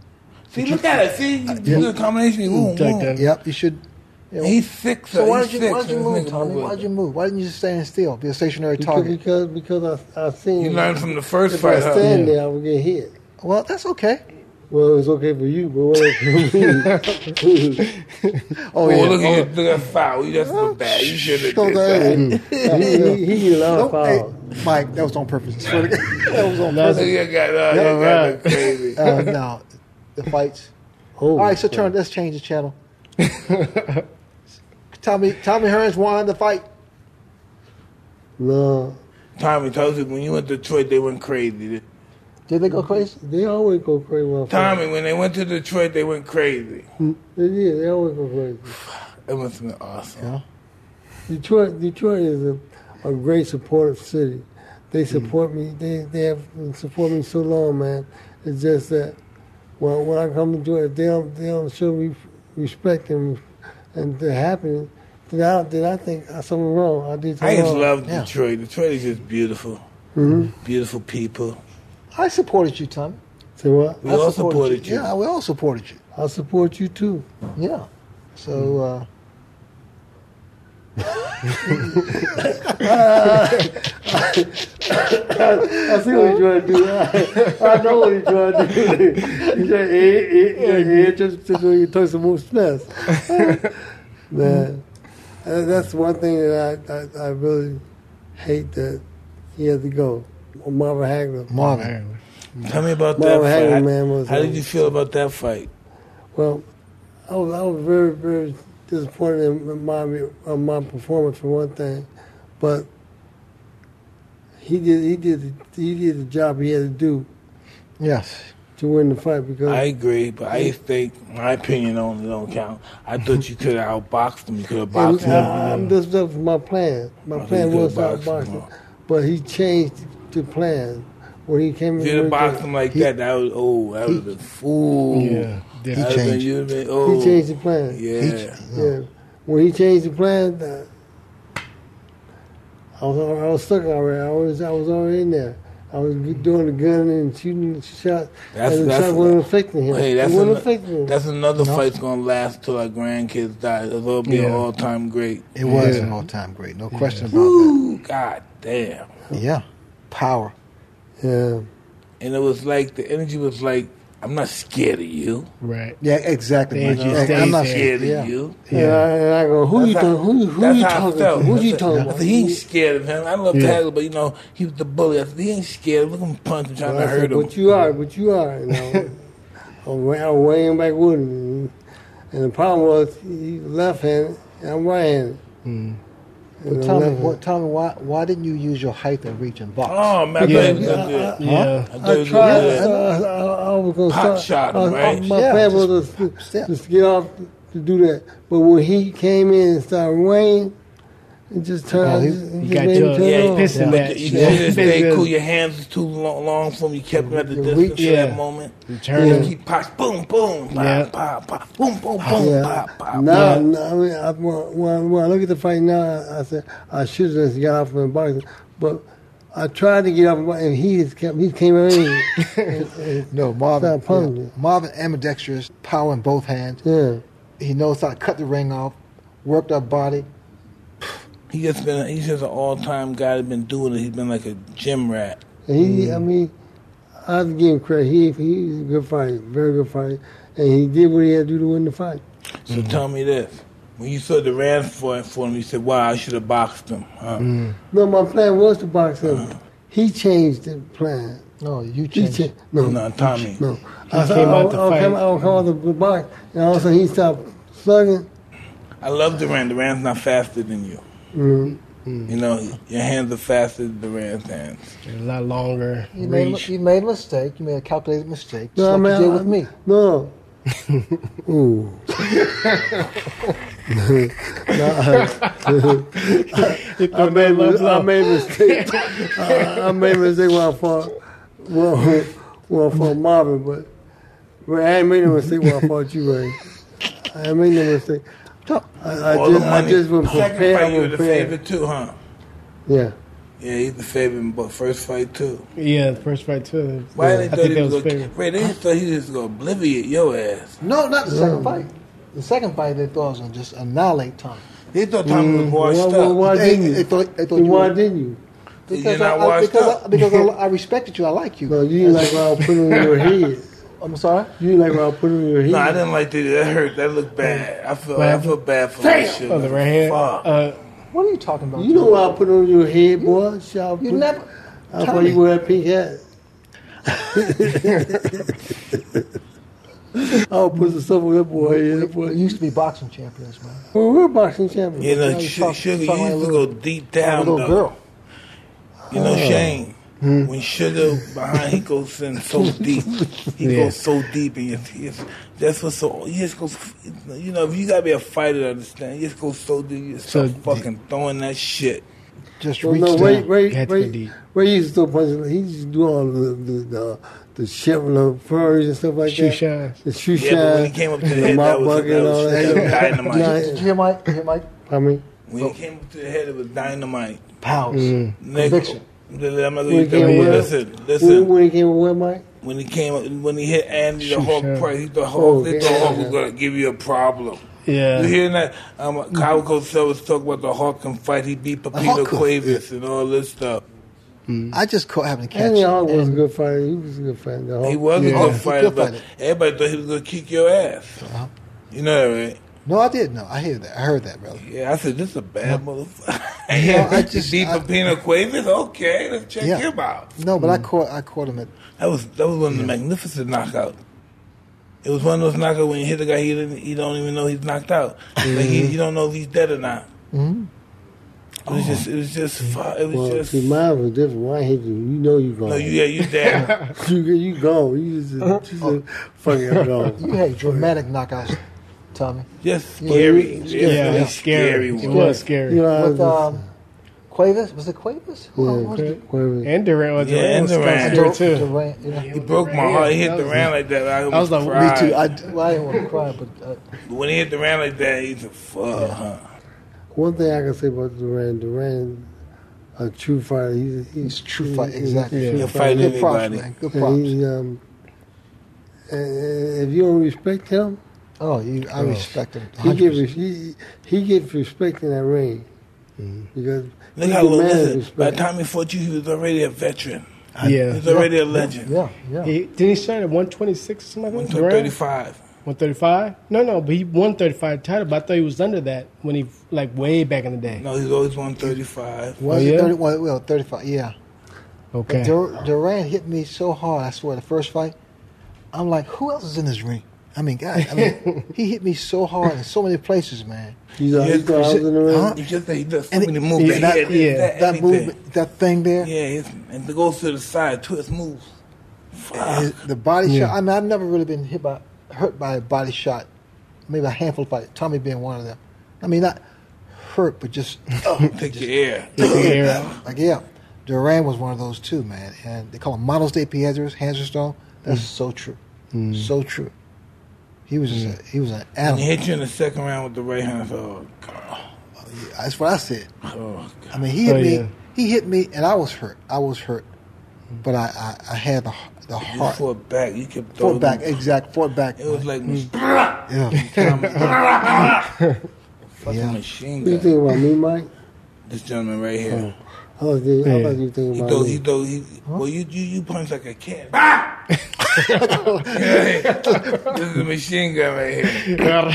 See, look at it. See, you do the combination. Boom, Take boom. that. Yep, you should. You know. He's six. So why he's did you why six, did you and move, this nigga Tommy? move Why it. did you move? Why didn't you just stand still? Be a stationary Because target. because, because I I seen You learned from the first if fight, I huh? stand there, I would get hit. Well, that's okay. Well, it's okay for you, but what for me? Oh Oh, yeah. look Oh, at you, look at foul. You just look bad. You should have Don't did go that. ahead. he, he, he allowed Nope, hey, foul. Mike, that was on purpose. I swear to God. That was on That's purpose. You got, uh, you Yeah, got right. that crazy. Uh, no, the fights. Oh, All right, so turn. Let's change the channel. Tommy, Tommy Hearns won the fight. No, Tommy told you when you went to Detroit, they went crazy. Did they go crazy? they always go crazy. When Tommy, when they went to Detroit, they went crazy. They did. They always go crazy. It must have been awesome. Yeah. Detroit, Detroit is a, a great supportive city. They support me. They they have supported me so long, man. It's just that when when I come to Detroit, they don't they don't show me respect and and the happening. Then I then I think something wrong. I did I something just wrong. love Yeah. Detroit. Detroit is just beautiful. Mm-hmm. Beautiful people. I supported you, Tommy. Say what? We I all supported you. Yeah, we all supported you. I support you too. Yeah. So, uh, I see what you're trying to do. I, I know what you're trying to do. You said, eh, eh, eh, just, just when you talk some more stress. Man, uh, that's one thing that I, I, I really hate that he had to go. Marvin Hagler. Marvin. Tell me about Marvin that Hagler, fight. man, was, How uh, did you feel about that fight? Well, I was, I was very, very disappointed in my, in my performance for one thing, but he did, he did, he did the job he had to do Yes. to win the fight because I agree, but I think my opinion only don't count. I thought you could have outboxed him. You could have boxed And, him. uh, I'm just that was my plan. My I think plan you was could've to boxed outbox him, him, huh? but he changed the plan when he came If in. you'd have with boxed the- him like he- that, that was oh, that would have been fool. Yeah, That different. would've been- changed. you'd have been, oh. He changed the plan. Yeah. He- Yeah, when he changed the plan, uh, I was al- I was stuck already. I was I was already in there. I was doing the gun and shooting the shot, That's- and the that's- shot wasn't affecting him. Hey, that's, it wasn't ano- affecting him. that's another No. fight's gonna last till our grandkids die. It'll be an Yeah. all-time great. It was Yeah. an all-time great. No question about Ooh, god damn! that. Yeah. Power. yeah. And it was like the energy was like, I'm not scared of you. Right. Yeah, exactly. They Mike. just Yeah, stayed I'm not there. Scared yeah. of you. Yeah. And, I, and I go, who you That's how- talking? Who, who That's you how I talking felt. to? Who I you said- talking I about? said, he ain't scared of him. I love Yeah. Taylor, but you know, he was the bully. I said, he ain't scared. Look at him punch him, trying Well, I to said, hurt him. but you are, but you are. You know, I'm way- I'm weighing back with him, and the problem was he's left-handed and I'm right-handed. Mm. And But I'm tell me, left-handed. what, tell me why, why didn't you use your height and reach and box? Oh, man, I Yeah. thought he was gonna do it. Yeah. I thought he I was tried. gonna do I, it. I, I, I was going to Pot start. shot him, I was- right? My Yeah, plan just- was to, yeah. just to get off to do that. But when he came in and started weighing, it just turned. Oh, he- it he just got made me your- turn Yeah, on. pissing but match. you Yeah. should have stayed Pissing- cool. Your hands was too long, long for him. You kept him at the The distance reach- for yeah. that moment. You turn You him. keep pops, boom, boom, pop, Yeah. pop, pop, boom, boom, boom, Yeah. pop, pop. Now, Yeah. now, I mean, I, when, when when I look at the fight now, I said I should have just got off from the boxing, but I tried to get off, and he just kept he came in. and- and No, Marvin. started punching Yeah. me. Marvin ambidextrous, power in both hands. Yeah, He knows how to cut the ring off, work that body. He just been, he's just an all-time guy that's been doing it. He's been like a gym rat. and he, I mean, I have to give him credit. He he's a good fighter, very good fighter, and he did what he had to do to win the fight. So tell me this. When you saw the Rams for, for him, you said, wow, I should have boxed him. Huh? No, my plan was to box him. He changed the plan. No, you He changed. changed. No, No, Tommy. no. I said, came I, out to I, I, fight. come, I would come out the box, and all of a sudden he stopped slugging. I love Durant. Durant's not faster than you. Mm-hmm. You know, your hands are faster than Durant's hands. A lot longer You made, reach. you made a mistake. You made a calculated mistake. Just No, I like mean, you did I- with me. No. Ooh. I made I made a mistake. I, I made a mistake when I fought well, well I fought Marvin, but but I ain't made no mistake when I fought you, Ray. I ain't made no mistake. I, I All just the I money. just was Second prepared. fight, I you were was the prepared. favorite too, huh? Yeah. Yeah, he's the favorite in the first fight too. Yeah, the first fight too. Why Yeah, they I thought think he that was was gonna? favorite. Ray, they just thought he was just gonna obliviate your ass. No, not the second fight. The second fight, they thought was going to just annihilate Tommy. They thought Tommy was washed Why, why, up. why They, didn't you? they thought, they thought Then you why were, didn't you? because, You're not I, I, washed because, up. I, because I, I respected you. I like you. No, you didn't like what I was putting on your head. I'm sorry? You didn't like what I was putting on your head. No, I didn't like that. That hurt. That looked bad. I feel. What I happened? feel bad for that shit. Oh, the right hand. Fuck. Uh, What are you talking about? You know Tommy? what I put on your head, boy? Shit, I You put- never. I thought Tommy. you wear a pink hat. I'll put some stuff on that boy. Yeah, that boy. We used to be boxing champions, man. Well, we're boxing champions. You know, Now you Sh- talk- Sugar, talk you like a used to little- go deep I'm a down, little though. girl. You know, Shane, when Sugar behind, he goes in so deep. He Yeah. goes so deep in your teeth. That's what's so, you just go, you know, if you gotta be a fighter to understand, you just go so deep, you just So start fucking throwing that shit. Just Well, reach no, down. Ray, Ray, You had to go Ray, deep. Ray used to throw punches. He used to do all the the the, the shit with the furries and stuff like Shoe that. shines. The shoe Yeah, but when he shine, came up to the the head, mop that was, bucket that and all was, that. that was dynamite. Nah, Did you hear Mike? Did you hear Mike? I mean, When he came up to the head, it was dynamite. Pows. Nigga, Conviction. I'm not gonna When he use that came word. with- Listen, when, listen. when he came with what, Mike? When he came, up- when he hit Andy the Shoot Hawk shot. Price, he thought Hawk, Oh, they yeah, thought Hawk yeah. was gonna give you a problem. Yeah. You hearing that? Um, Kyle Cosell was talking about the Hawk can fight. He beat Pepito Hawk could- Cuevas and all this stuff. I just caught having to catch Andy it. Hawk was a And good fighter. He was a good fighter. The Hawk. He was Yeah. a Oh, good he fighter, could but fight it. everybody thought he was gonna kick your ass. Uh-huh. You know that, right? No, I did know. I hear that. I heard that, brother. Yeah, I said this is a bad motherfucker. No, I just- beat I- Pepino Cuevas. Okay, let's check Yeah. him out. No, but I caught. I caught him at. That was that was one of the magnificent knockouts. It was one of those knockouts when you hit the guy, he didn't, he don't even know he's knocked out. Like he, you don't know if he's dead or not. Mm-hmm. It was just, it was just, fu- it was Well, just. see, mine was different. When I hit you, you know you gone. No, you, yeah, you dead. you, you gone. You just, just a fucking gone. You had dramatic knockouts, Tommy. Just Yeah, scary. yeah, Yeah, Yeah, yeah, it's scary. It one. was scary. You know, I With was um, Cuevas. Was it Cuevas? Who Yeah, was it? Cuevas. And Durant was Yeah, and was kinda Durant. scary too. Durant, you know. He broke my heart. He hit the round like that. I, I was like, me Me cried. too. I, well, I didn't want to cry, but uh, When he hit the round like that, he's a fuck. Huh? One thing I can say about Duran, Duran, a true fighter. He's, he's it's true fight. Exactly. Yeah. true He'll fighter. fight Good props, anybody. man. Good And props. he, um, and if you don't respect him, Oh, you, I respect him. he one get hundred percent. he, he gets respect in that ring because Look he how long. demands Listen, by respect. the time he fought you, he was already a veteran. Yeah. He was already a legend. Yeah, yeah. He, didn't he start at one twenty-six or something like that? one Durant? thirty-five. one thirty-five? No, no, but he won thirty-five title, but I thought he was under that when he, like, way back in the day. No, he's always one thirty-five. Was Oh, it yeah? thirty, well, well, thirty-five, yeah. Okay. Dur- Durant hit me so hard, I swear, the first fight. I'm like, who else is in this ring? I mean, God, I mean, he hit me so hard in so many places, man. You know, Yeah, he thought I was in the ring. Huh? He just he does so And it- many moves. yeah, that- yeah, that, That movement, that thing there, Yeah, it's, and it goes to the side, twist moves. Fuck. his- the body Yeah. shot. I mean, I've never really been hit by, hurt by a body shot. Maybe a handful of fights. Tommy being one of them. I mean, not hurt, but just Take your air. Take the air out. like yeah. Duran was one of those too, man. And they call him Manos de Piedras, hands of stone. That's so true, so true. He was just a, he was an And animal. he hit you in the second round with the right hand. Oh, God. That's what I said. Oh, God. I mean, he hit Oh, me. yeah. He hit me, and I was hurt. I was hurt, but I I, I had the the You heart. fought back. You kept Fought throwing back, them. exact. Fought back. It was like yeah. fucking Yeah. machine What do you gun. think about me, Mike? This gentleman right here. I was thinking, I Yeah. thought you were thinking He about throw, me. he throw, he, well, you, you, you punch like a cat. This is a machine gun right here.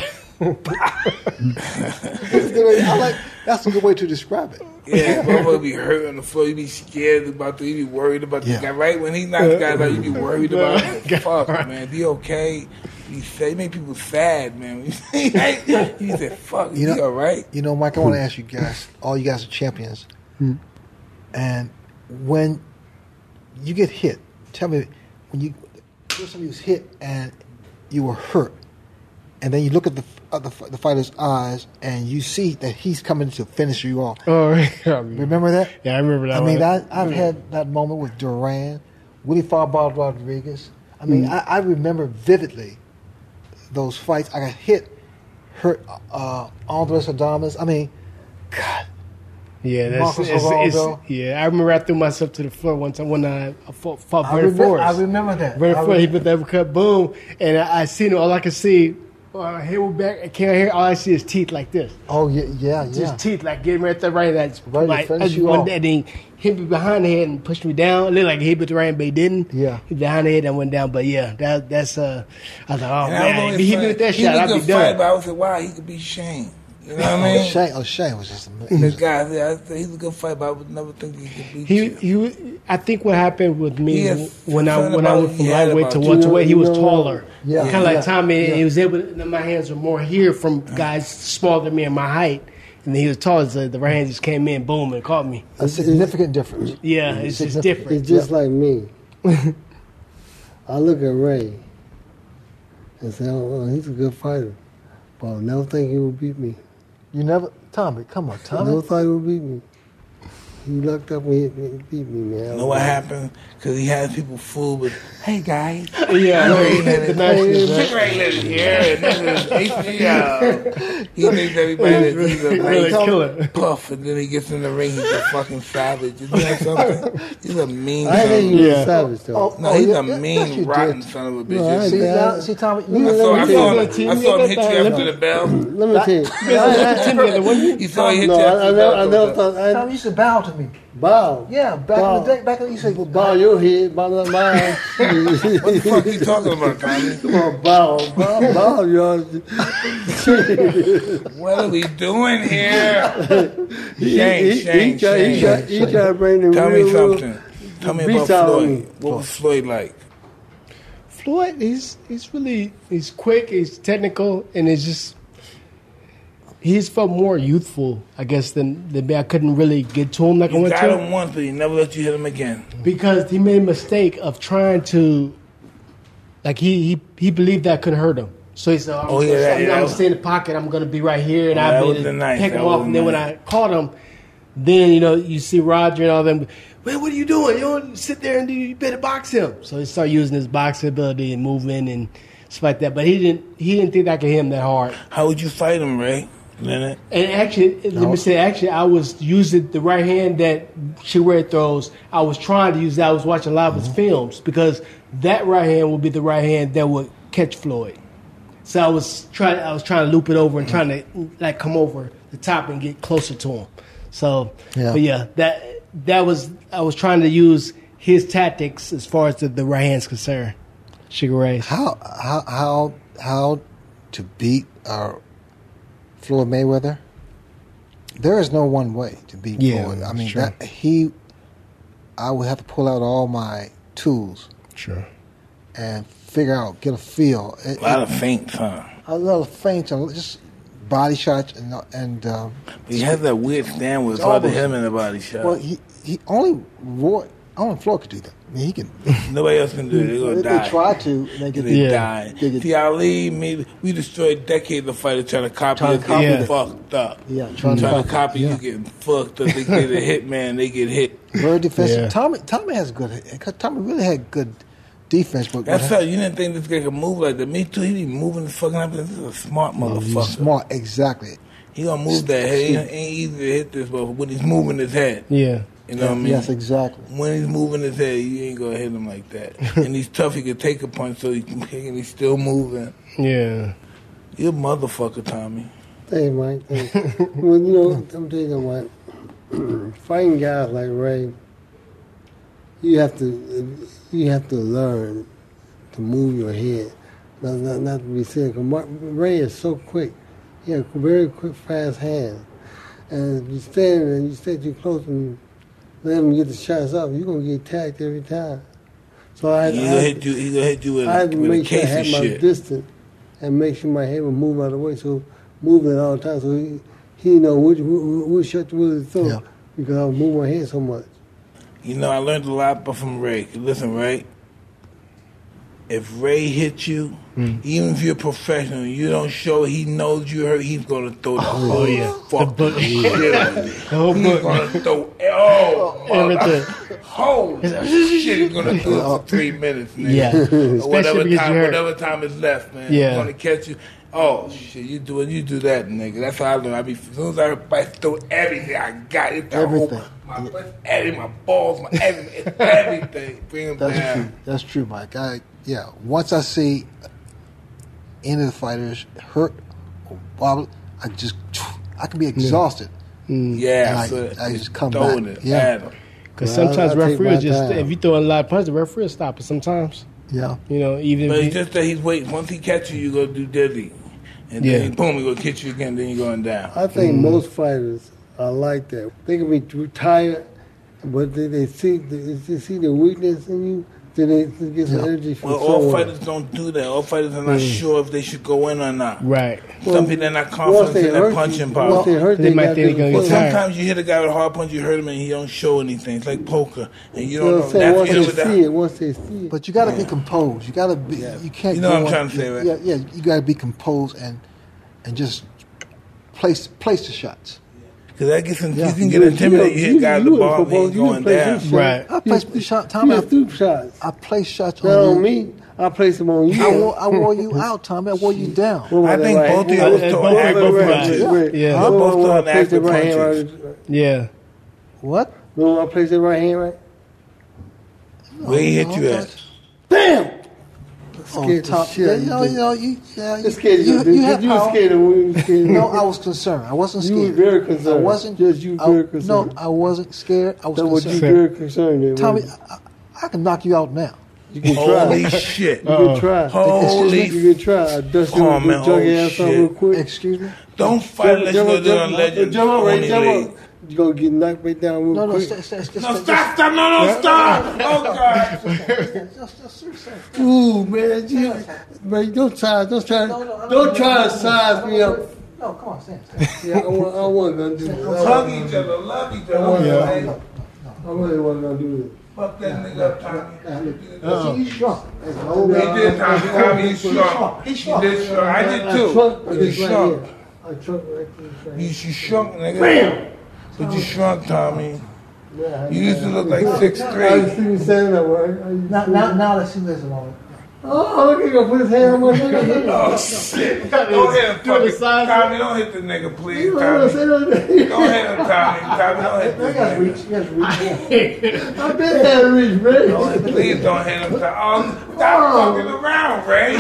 I like. That's a good way to describe it. Yeah, motherfucker be hurt on the floor. You be scared about the, you be worried about Yeah. the guy. Right when he knocks guys out, you be worried about him. Fuck, man. Be okay. He say, he make people sad, man. He said, fuck, You you know- all right? You know, Mike. I want to ask you guys. All you guys are champions. And when you get hit, tell me when you first time you was hit and you were hurt, and then you look at the at the, the fighter's eyes and you see that he's coming to finish you off. Oh, yeah. Remember that? Yeah, I remember that I mean, one. I, I've had that moment with Duran, Willie Farball Rodriguez. I mean, I, I remember vividly those fights. I got hit, hurt uh, Andres Adames. I mean, God, Yeah, that's Marcos it's, Geraldo. it's, yeah. I remember I threw myself to the floor one time when I, I fought, fought I, Brandon remember, Forrest. I remember that. Brandon I Forrest, he remember- put that uppercut, boom, and I, I seen it. All I could see, uh, head was back. I can't hear. All I see is teeth like this. Oh yeah, yeah, Just yeah. teeth like getting right there, right. That's Right to like finish I just you one off. day, and then he hit me behind the head and pushed me down. It looked like he hit me with the right hand, but he didn't. Yeah. Hit behind the head and went down. But yeah, that that's uh, I was like, oh And I was man, only if he hit me fight- with that he shot, was a I'd be good fighter, done. but I was like, wow, he could be Shane. You know what I Oh, mean? Shane, oh, Shane was just amazing. This guy, yeah, I said he's a good fighter, but I would never think he could beat He, you. he, was- I think what happened with me He is when I something when I about went from he had lightweight to about welterweight, he you was know, taller. yeah, kind of like yeah, Tommy. yeah. He was able. To, my hands were more here from guys smaller than me and my height, and then he was taller. So the right hand just came in, boom, and caught me. A significant difference. Yeah, it's just Significant. different. It's just like me. I look at Ray and say, oh, he's a good fighter. But I never think he would beat me. You never, Tommy. Come on, I Tommy. never thought he would beat me. He lucked up when he, he beat me, man. You know what happened? Because he has people fooled with, hey guys, Yeah, the nice Big Ray lives here, and this is H B O. He thinks everybody that he's a really nice killer. puff, and then he gets in the ring, he's a fucking savage. Isn't that something? He's a mean I son think of he a was Yeah. a savage, though. Oh, No, he's yeah, a yeah, mean, yes, you rotten did. son of a bitch. No, I- See, Yeah. now, see, Tommy. Let You, me- I saw, I let me saw tell him, you. I saw him hit you Let after me- the bell. Let me tell you. That's intimidated, wasn't he? He saw he hit No, you I, after I, the never, bell. I never thought. I, Tommy used to bow to me. bow. Yeah, back Bow. in the day. Back in the, you say Bow your head, bow not mine. What the fuck you talking about, Tommy? Come on, bow, bow, bow, y'all. What are we doing here? He, Shane, he, Shane, he, try, he, try, Shane. he try to bring the Tell real, me real- something. Tell me beast about out of Floyd. me. What was Floyd like? Floyd, he's he's really he's quick, he's technical, and it's just he's felt more youthful, I guess, than than me. I couldn't really get to him like I You went got to him once, but he never let you hit him again. because he made a mistake of trying to, like he he, he believed that could hurt him. So he said, "I'm, Oh, yeah, gonna, that- I'm, yeah, gonna that was- stay in the pocket. I'm going to be right here, and Oh, I'll that be was able the to nice- pick that him was off." the And then when nice. I caught him, then you know you see Roger and all them. Man, what are you doing? You don't sit there and do. You better box him. So he started using his boxing ability and movement and stuff like that. But he didn't. He didn't think I could hit him that hard. How would you fight him, Ray? Leonard? And actually, let me say, actually, I was using the right hand that Chiwere throws. I was trying to use that. I was watching a lot of his films because that right hand would be the right hand that would catch Floyd. So I was trying. I was trying to loop it over and trying to like come over the top and get closer to him. So, Yeah. but yeah, that that was I was trying to use his tactics as far as the, the right hand's concerned. Sugar Ray. How how how how to beat uh, Floyd Mayweather? There is no one way to beat Yeah, Floyd. I mean, sure. that he, I would have to pull out all my tools Sure. and figure out, get a feel. It, A lot it- of feints, huh? a little faint, and just body shots, and and um, He has that weird stand where it's It's hard to almost- hit him in the body shot. well, he he only Roy, only Floyd could do that. I mean, he can. Nobody else can do it. They're going to They, die. they try to, and they get They Yeah. die. They get- See, Ali, me, we destroyed decades of fighters trying to copy Trying us. to copy Getting it. fucked up. Yeah, Trying, trying to to copy- copy yeah. you getting fucked up. They get a hit man, they get hit. very defensive. Yeah. Tommy Tommy has good. Tommy really had good defense, but That's what how you didn't think this guy could move like that. Me too. He be moving the fucking up. This is a smart he's motherfucker. smart, exactly. He gonna move that head. It ain't easy to hit this, but when he's moving his head, Yeah. you know what I mean. Yes, exactly. When he's moving his head, you ain't gonna hit him like that. And he's tough. He can take a punch, so he can kick, and he's still moving. Yeah. You a motherfucker, Tommy. Thanks, Mike. Thanks. Well, you know, I'm telling you what, fighting guys like Ray, you have to, you have to learn to move your head. Not, not, not to be silly. 'Cause Mark- Ray is so quick. He has very quick, fast hands. And if you stand and you stay too close and let him get the shots up, you're gonna get tagged every time. So I, He I, gonna hit you. He gonna hit you with, I had to with a make sure I case had of my shit. distance and make sure my head would move out of the way. So moving all the time, so he he know which which, which shot to really throw Yeah. because I was moving my head so much. You know, I learned a lot from Ray. Listen, Ray. If Ray hits you, Hmm. even if you're a professional, you don't show he knows you hurt, he's gonna throw the whole Oh, yeah. fuck The book. shit on you. The whole He's book. gonna throw oh Everything. Holy shit, he's gonna do it for three minutes, man. Yeah. Or Especially whatever because time, you hurt. whatever time is left, man. Yeah. He's gonna catch you. Oh shit, you do it, you do that, nigga. That's how I learn. I be as soon as I heard fight, throw everything I got. It Everything. Whole, my breath, everything, my balls, my everything, everything. Bring them That's down. true. That's true, Mike. I yeah. Once I see any of the fighters hurt or wobble, I just I can be exhausted. Yeah, And so I, I just come throwing back. it Yeah, at 'em. Because Well, sometimes I- I take my referees just, time. if you throw a lot of punches, the referee will stop it sometimes. yeah. You know, even But if it's you, just that he's waiting. Once he catch you, you go do dizzy. And Yeah. then boom, he gonna catch you again, then you're going down. I think most fighters are like that. They can be too tired, but they, they see they, they see the weakness in you, then they, they get some Yeah. energy from Well, all somewhere. fighters don't do that. All fighters are not sure if they should go in or not. right. Some people are not Once confident they in their hurt punching you, power. once they hurt, They they, might got think they're different gonna Well, get tired. sometimes you hit a guy with a hard punch, you hurt him, and he don't show anything. It's like poker, and you You don't know know. what I'm saying? That's Once you know, they with that- see it, once they see it. But you got to be composed. You got to be. You can't. You know go what I'm on- trying to say, right? Yeah, yeah. You got to be composed and and just place place the shots. Because that gets in, Yeah. you can get intimidated. You hit guys at the ball, and he's going down. Right. I place the shot. You Tommy, had I, three shots. I place shots Not on on you. me. I place them on you. I wore, I wore you out, Tommy. I wore you down. What I about think that both of right you hand? was Uh, throwing both- active both punches. right. Yeah. Huh? Both When I throwing place the active right hand punches. right- Yeah. What? When I place the right hand right. Where he hit you at? Bam! Oh, Scared the Tom, shit yeah, out you of know, you. you know, you, yeah, you, It's scared you, you. you, You, had you power. were scared of me. Scared No, I was concerned. I wasn't You scared. were very concerned. I wasn't. Yes, you were I- very concerned. No, I wasn't scared. I was That was you concerned. very concerned. There, Tommy, wasn't I, I can knock you out now. you You can Holy try. shit. You can try. Holy You can try. I dust Come your on, man. junk Oh, ass off real shit. quick. Excuse me? Don't fight unless you go do it on jump, Legends. jump up, right, Only jump league. up. You're going to get knocked right down real No, no, quick. stay, stay, stay, No, stay, stop, stop, no, no, stop. Oh, God. Just, just, just, just, Ooh, man. You, man, don't try. Don't try. No, no, I don't don't- try to size me up. No, come on, stand, stand. Yeah, I, wa- I wasn't going to do this. Hug each other, love each other. Yeah. man. I really wasn't going to do this. Fuck that nigga up, Tommy. See, he's shrunk. He did, Tommy. Tommy, he shrunk. He He shrunk. did shrunk. I did I too. shrunk You this right shrunk. here. I shrunk right this right You, here. you shrunk, nigga. But you shrunk, Tommy. You used to look like six I three. see you saying that word. Now, now, now let's see this moment. Oh, okay, gonna put his hand on my nigga. Oh, shit. Don't hit him, Do the fucking size Tommy. Don't hit the nigga, please, You know what I'm Tommy. saying? Don't hit him, Tommy. Tommy, don't hit You this guys nigga. reach, you guys reach. I've been had a reach, man. Please don't hit him. Tommy. Oh, stop fucking around, Ray.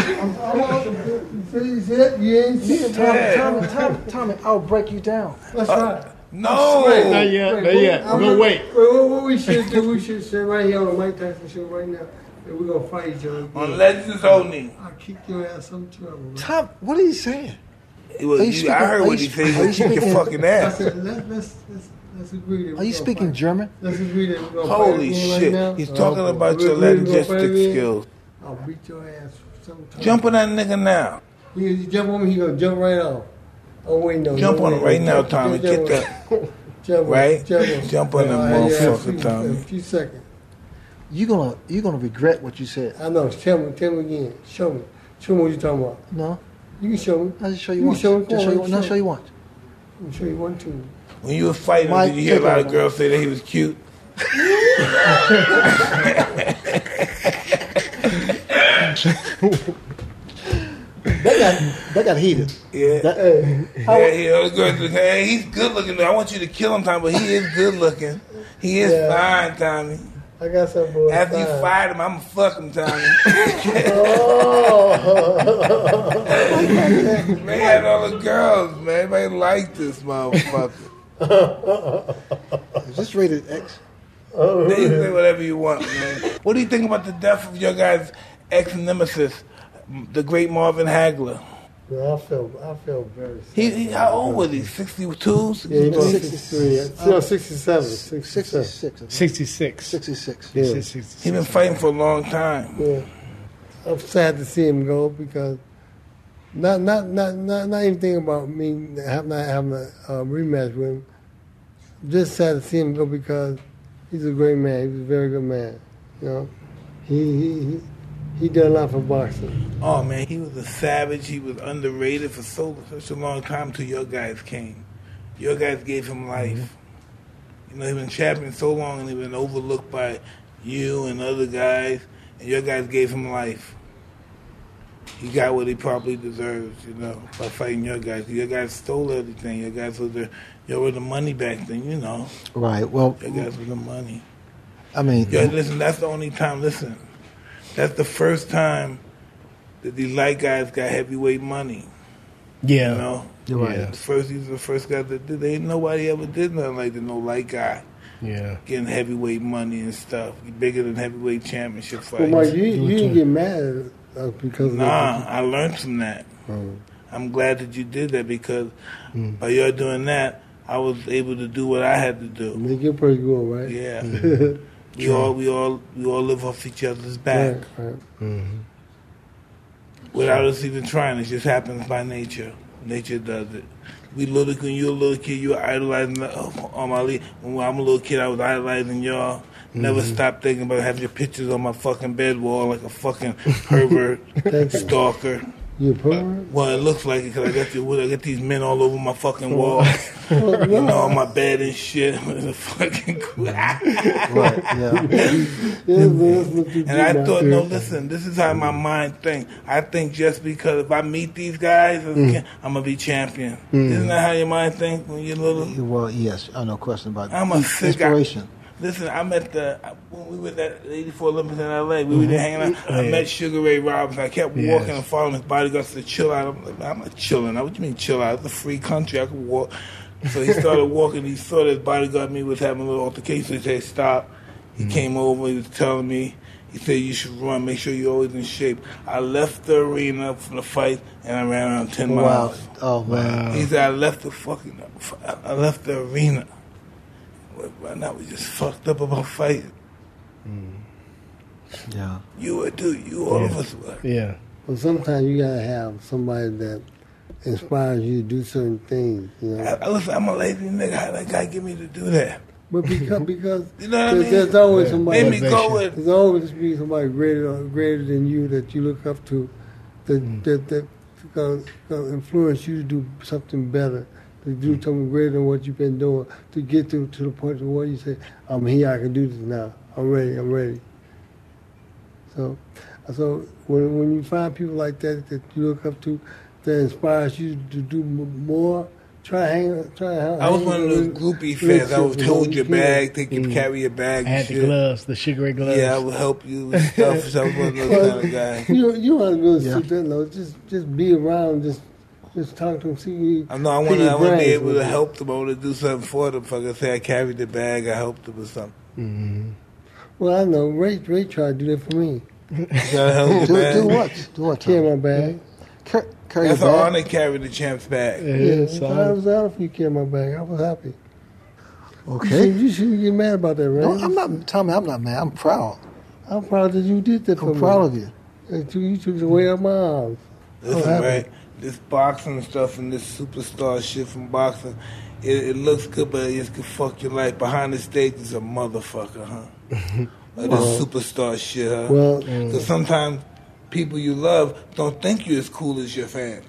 See, see it? You ain't see it. Yeah. Tommy, Tommy, Tommy, I'll break you down. That's right. No. Not yet. Not yet. I'm Go gonna- wait. Wait, what, what we should do, we should sit right here on the Mike Tyson show right now, and we're gonna fight each other. On Legends only. I'll kick your ass some trouble, man. Tom, what are you saying? It was- Are you you- speaking- I heard are what you he said. He spe- are was you kick your speaking- fucking I ass. said, let's, let's, let's, let's agree that we're Are you gonna speaking fight. German? Let's agree that we're gonna Holy fight again shit. right now. He's talking Uh, about we your agree we're gonna fight logistic again. skills. I'll beat your ass sometime. Jump on that nigga now. You, you jump on me, he gonna jump right off. Oh wait, no. Jump no, on wait, him right no, now, jump- Tommy. jump Get on- that. Jump on, Right? Jump on, Jump on that Yeah, yeah, motherfucker, a few- Tommy. A few seconds. You're gonna, you're gonna regret what you said. I know. Tell me, tell me again. Show me. Show me what you're talking about. No, You can show me. I'll just show you You can once. show me. Just show you, Go on, no, show show you once. Let me show you one, two. When you were fighting, Mike, did you hear a take lot it of over. girls say that he was cute? That got, that got heated. Yeah. That, Yeah, he was good looking. Hey, he's good looking. I want you to kill him, Tommy, but he is good looking. He is Yeah. fine, Tommy. I got some boy. After you fine. fired him, I'm gonna fuck him, Tommy. Oh. Man had all the girls, man. Everybody liked this motherfucker. is this rated X? Oh, They say whatever you want, man. What do you think about the death of your guy's ex-nemesis, the great Marvin Hagler? Yeah, I feel, I feel very sad. He, he how old was he? sixty-two? Yeah, he was sixty-three. sixty-three. No, sixty-seven. sixty-seven. sixty-six. sixty-six. sixty-six. Yeah. He been fighting for a long time. Yeah. I'm sad to see him go because not not not not, not even thinking about me have not having a uh, rematch with him. Just sad to see him go because he's a great man. He's a very good man. You know, he he he, he did a lot for boxing. Oh man, he was a savage. He was underrated for so such a long time till your guys came. Your guys gave him life. You know, he been champion so long and he been overlooked by you and other guys, and your guys gave him life. he got what he probably deserves, you know, by fighting your guys. Your guys stole everything. Your guys were the, you were the money back then, you know. Right. Well, your guys were the money. I mean, Yo, listen, that's the only time. Listen, that's the first time that these light guys got heavyweight money. Yeah. You know, you're right. Yeah. The first, these are the first guys that did. They ain't nobody ever did nothing like the no light guy. Yeah. Getting heavyweight money and stuff. He bigger than heavyweight championship fights. Well, Mike, you, you didn't get mad uh, because nah, of that. I learned from that. Oh. I'm glad that you did that because Mm. by your doing that, I was able to do what I had to do. Make your purse go, right? Yeah. Mm-hmm. we all we all we all live off each other's back. Right, right. Mm-hmm. Without us even trying, it just happens by nature. Nature does it. We little when you're a little kid, you were idolizing the, oh, on my league. When I'm a little kid, I was idolizing y'all. Never Mm-hmm. stopped thinking about having your pictures on my fucking bed wall like a fucking pervert stalker. You a pervert? Well, it looks like it because I got the, I got these men all over my fucking wall, you know, on my bed and shit. It's fucking cool. right, yeah. And I thought, no, listen, this is how my mind thinks. I think just because if I meet these guys, Mm. I'm gonna be champion. Isn't that how your mind thinks when you're little? Well, yes, I no question about that. I'm a sick guy. Inspiration. Listen, I met the when we were at that eighty-four Olympics in L A. We were there hanging out. I met Sugar Ray Robinson. I kept Yes. walking and following his bodyguards to chill out. I'm like, man, I'm not chilling out. What do you mean chill out? It's a free country. I could walk. So he started walking. He saw that his bodyguard and me was having a little altercation. So he said, stop. He came over. He was telling me. He said, you should run. Make sure you're always in shape. I left the arena for the fight, and I ran around ten Wow. miles. Oh, man. He said, I left the fucking, I left the arena. Right now we just fucked up about fighting. Yeah. You would do, you all of us would. Yeah. Well, sometimes you gotta have somebody that inspires you to do certain things. You know, I, I, listen, I'm a lazy nigga. How that guy get me to do that? but because because You know what I there's, mean? there's always Yeah. somebody. Made me go with. There's always be somebody greater greater than you that you look up to, that Mm. that that gonna, gonna influence you to do something better, to do something greater than what you've been doing, to get to to the point where you say, "I'm here. I can do this now. I'm ready. I'm ready." So, so when when you find people like that that you look up to, that inspires you to do m- more, try hang, try. Hang, I was one of those with- groupie with fans. I was shit, hold you your know, bag, take you Mm. carry your bag. I had and the shit. gloves, the Sugar Ray gloves. Yeah, I would help you with stuff. So I was one of those kind of guys. You you want to really Yeah. sit there, though. Just just be around. Just just talk to them. See. You, I know I pick want to. your I want to be brains able with to it. help them. I want to do something for them. If I could say I carried the bag, I helped them or something. Well, I know Ray Ray tried to do that for me. You gotta help the Do, bag. do what? Do what? Carry Tom? my bag. Car- carry That's your an bag? honor to carry the champ's bag. Yeah, Yeah, so I was out if you carry my bag. I was happy. You, Okay. shouldn't- you shouldn't get mad about that, Ray. No, I'm not. Tell me, I'm not mad. I'm proud. I'm proud that you did that for I'm me. proud of you. That you, you took the way out my arms. Listen, happy. right? This boxing stuff and this superstar shit from boxing, it, it looks good, but it just could fuck your life. Behind the stage is a motherfucker, huh? Like this superstar shit, huh? Well, Because sometimes people you love don't think you're as cool as your fans.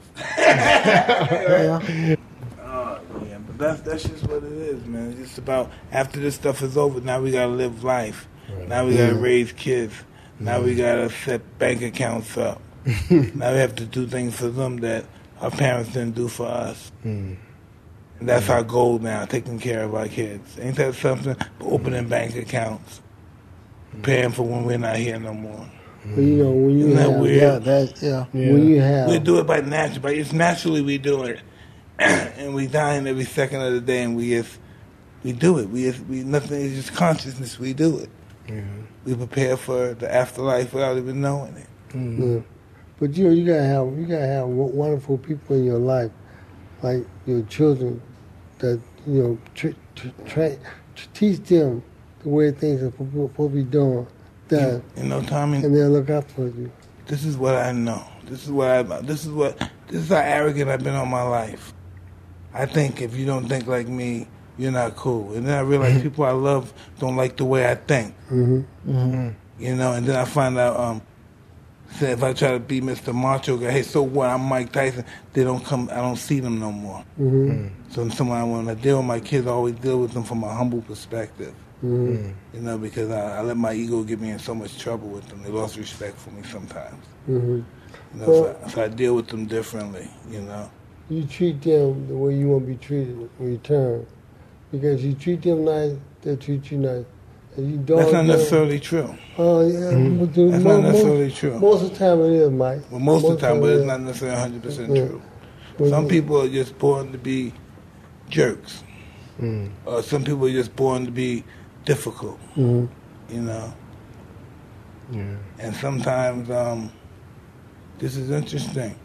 Yeah. Oh, yeah, but that's that's just what it is, man. It's just about after this stuff is over, now we gotta live life. Now we gotta raise kids. Now we gotta set bank accounts up. Now we have to do things for them that our parents didn't do for us. And that's our goal now, taking care of our kids. Ain't that something? Opening bank accounts, paying for when we're not here no more. but you know when you Isn't that have weird? Yeah, that, yeah. when you have We do it by natural, but it's naturally we do it, and we dying every second of the day, and we just we do it. We just, we nothing is just consciousness. We do it. We prepare for the afterlife without even knowing it. Yeah. But you know, you gotta have you gotta have wo- wonderful people in your life, like your children, that you know tra- tra- tra- tra- teach them the way things are supposed to be done, that You know, Tommy. and they'll look out for you. This is what I know. This is what I. This is what. This is how arrogant I've been all my life. I think if you don't think like me, you're not cool. And then I realize people I love don't like the way I think. Mm-hmm. You know. And then I find out. Um, say if I try to be Mister Macho guy, hey, so what? I'm Mike Tyson. They don't come. I don't see them no more. Mm-hmm. So someone when I deal with my kids, I always deal with them from a humble perspective. Mm-hmm. You know, because I, I let my ego get me in so much trouble with them. They lost respect for me sometimes. Mm-hmm. You know, Well- so, so I deal with them differently. You know. You treat them the way you want to be treated in return. Because you treat them nice, they treat you nice. And you don't. That's not them- necessarily true. Oh, yeah. but the- That's mo- not necessarily most, true. Most of the time it is, Mike. Well, most, of the time, but it it's is. not necessarily one hundred percent Yeah. true. Well, Some you- people are just born to be jerks. Or some people are just born to be difficult. Mhm. You know. Yeah. And sometimes, um, this is interesting.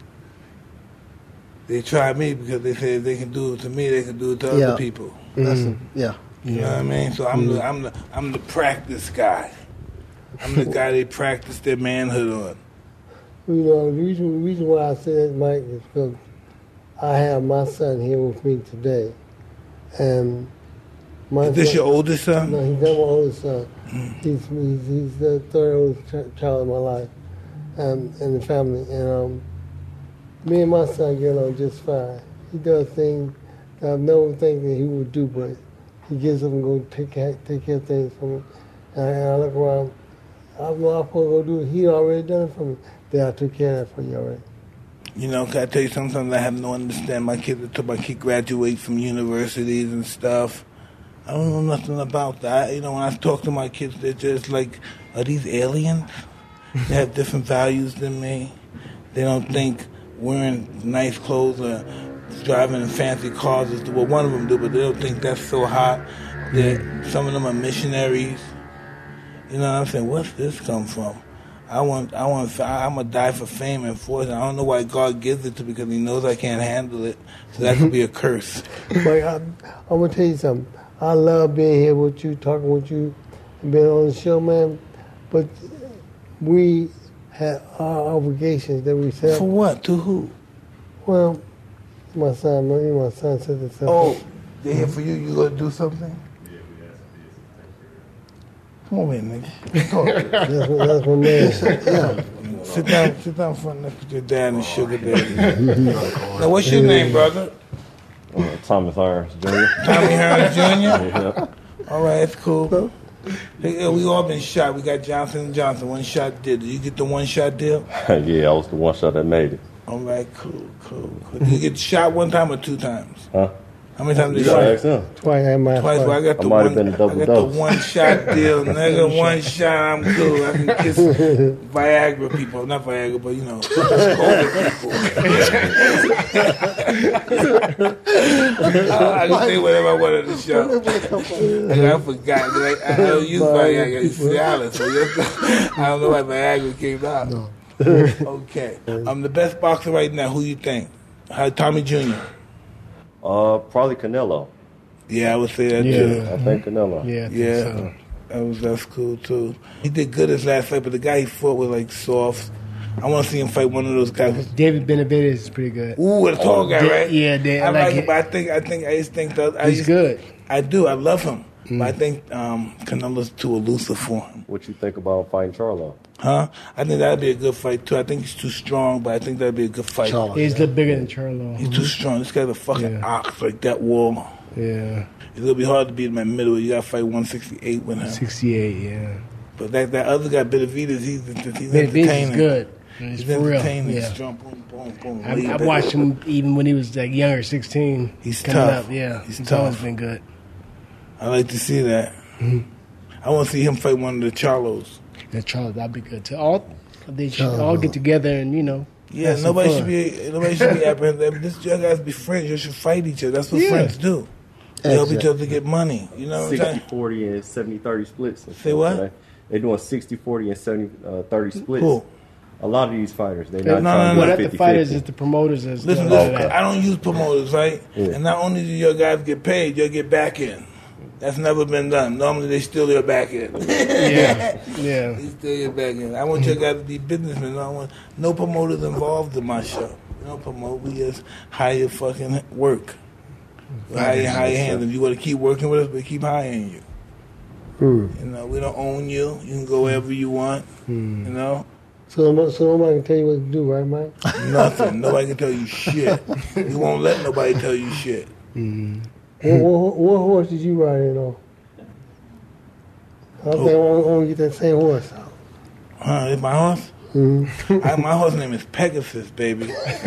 They try me because they say if they can do it to me, they can do it to Yeah. other people. That's a, yeah. You know what I mean? So I'm the I'm the I'm the practice guy. I'm the guy they practice their manhood on. You know, the reason, the reason why I say that, Mike, is because I have my son here with me today. And my Is this son, your oldest son? No, he's not my oldest son. He's, he's he's the third oldest ch- child in my life, um, in the family. And um, me and my son get along just fine. He does things that I've never think that he would do, but he gets up and go take care, take care of things for me. And I, and I look around. I know I'm supposed to go do it. He already done it for me. Then I took care of that for you already. You know, can I tell you sometimes I have no understand. My kids until my kid graduate from universities and stuff. I don't know nothing about that. You know, when I talk to my kids, they're just like, are these aliens? They have different values than me. They don't think wearing nice clothes or driving in fancy cars is well, one of them do, but they don't think that's so hot. That some of them are missionaries. You know what I'm saying? Where's this come from? I want, I want, I'm gonna die for fame and fortune. I don't know why God gives it to me because He knows I can't handle it. So that could be a curse. But I, I'm gonna tell you something. I love being here with you, talking with you, and being on the show, man. But we have our obligations that we set. For what? To who? Well, my son, my, my son said this. Oh, they're here for you. You gonna do something? Come on in, nigga. Talk. That's, what- that's my man. Yeah. Sit down, sit down front next to your dad and sugar daddy. Now, what's your name, brother? Uh, Thomas Irons Junior Tommy Hearns Junior? Yeah. All right, that's cool. Hey, uh, we all been shot. We got Johnson and Johnson. One shot deal. Did you get the one shot deal? Yeah, I was the one shot that made it. All right, cool, cool, cool. Did you get shot one time or two times? Huh? How many times You did you gotta shot? ask him. Twice, I might Twice. Well, I got I the might have one. been a double I got dose. the one shot deal, nigga. One shot, I'm cool. I can kiss Viagra people, not Viagra, but you know, older people. I can say whatever I want on the show. Like, I forgot. Like, I don't use Viagra. It's Cialis, so yes, I don't know why Viagra came out. No. Okay, I'm the best boxer right now. Who you think? How, Tommy Junior Uh, probably Canelo. Yeah, I would say that Yeah. too. I think Canelo. Yeah. I think Yeah, so. that was that's cool too. He did good his last fight, but the guy he fought with like soft. I want to see him fight one of those guys. who's- David Benavidez is pretty good. Ooh, the tall guy, Da- right? yeah, they- I I like like him, it. but I think I think I just think that I He's just, good. I do. I love him, but I think um, Canelo's too elusive for him. What you think about fighting Charlo? Huh? I think that'd be a good fight too. I think he's too strong, but I think that'd be a good fight. Charlo. He's a little bigger than Charlo. He's too strong. This guy's a fucking Yeah. ox, like that wall. Yeah. It's gonna be hard to beat him in the middle. You gotta fight one sixty-eight with him. sixty-eight, yeah. But that that other guy, Benavidez, he's, he's Benavidez entertaining. is good. He's He's for real. entertaining. Yeah. Strong, boom, boom, boom. I, laid I back. watched him even when he was like younger, sixteen. He's coming tough. Up. Yeah, He's he's, tough. always been good. I like to see that. I want to see him fight one of the Charlos. And Charles, that'd be good too. All they should Charlo. all get together and you know. Yeah, have some nobody fun. should be nobody should be apprehensive. This you guys be friends. You should fight each other. That's what Yeah. friends do. They help each Exactly. other get money. You know what I'm sixty saying? forty and seventy thirty splits. and Say stuff what? today. They're doing sixty forty and seventy thirty splits. Who? A lot of these fighters, they're No, not no, trying no, to Well, do not the fifty fighters, fifty. it's the promoters. That's Listen, doing listen. all that. I don't use promoters, right? Yeah. And not only do your guys get paid, you get back in. That's never been done. Normally, they steal your back in. Yeah, yeah. They steal your back in. I want your guys to be businessmen. I want no promoters involved in my show. We don't promote. We just hire fucking work. We hire hire hands. If you want to keep working with us, we keep hiring you. You know, we don't own you. You can go wherever you want. You know, So, no- so nobody can tell you what to do, right, Mike? nothing. Nobody can tell you shit. You won't let nobody tell you shit. What, what, what horse did you ride in on? I think I want to get that same horse. Huh? Is my horse? Mm-hmm. I, my horse name is Pegasus, baby.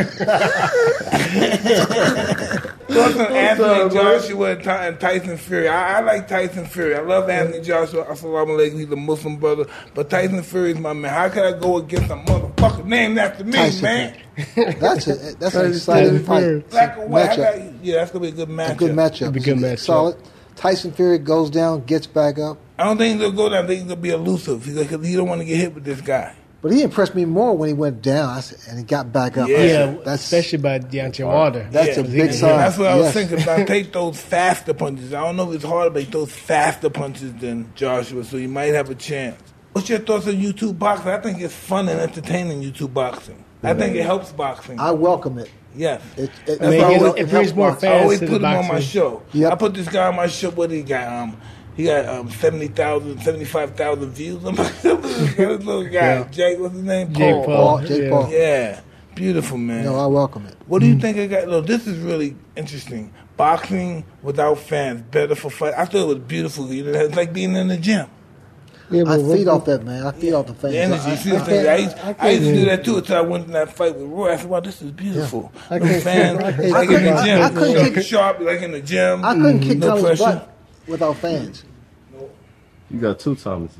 Listen, Anthony Joshua and Ty- and Tyson Fury. I, I like Tyson Fury. I love Anthony Joshua. Assalamu alaikum. He's a Muslim brother. But Tyson Fury is my man. How can I go against a motherfucker named after me, Tyson, man? That's a, that's an exciting fight. Black or white. I Matchup. got- Yeah, that's going to be a good matchup. A good matchup. It'll be a good matchup. Solid. Tyson Fury goes down, gets back up. I don't think he'll go down. I think he'll be elusive. He's like, he don't want to get hit with this guy. But he impressed me more when he went down I said, and he got back up. I Yeah. Yeah, said, that's especially by Deontay Wilder. That's a Yeah. big Yeah, sign. That's what I was Yes. thinking about. Take those faster punches. I don't know if it's harder, but he throws faster punches than Joshua, so you might have a chance. What's your thoughts on YouTube boxing? I think it's fun and entertaining, YouTube boxing. I think it helps boxing. I welcome it. Yes. It, it, I mean, it it- helps it brings more boxing. I always to put the him on my boxing. show. Yep. I put this guy on my show. What did he got? Um, he got um, seventy thousand, seventy-five thousand views. I'm like, this little guy. Yeah. Jake, what's his name? Jake Paul. Paul. Paul, Jake Yeah. Paul. Yeah. Beautiful, man. No, I welcome it. What do you think I got? Look, this is really interesting. Boxing without fans, better for fight. I thought it was beautiful. You know, it's like being in the gym. Yeah, I but feed what- off that, man. I feed off the fans. The energy. I- See I the thing? can't- I used, I I, can't- used to do that too until I went in that fight with Roy. I said, wow, this is beautiful. I No can't- fans. I can't- like in the I gym. couldn't Look sharp, like in the gym. I couldn't kick no Tommy's pressure. butt without fans. You got two Thomases.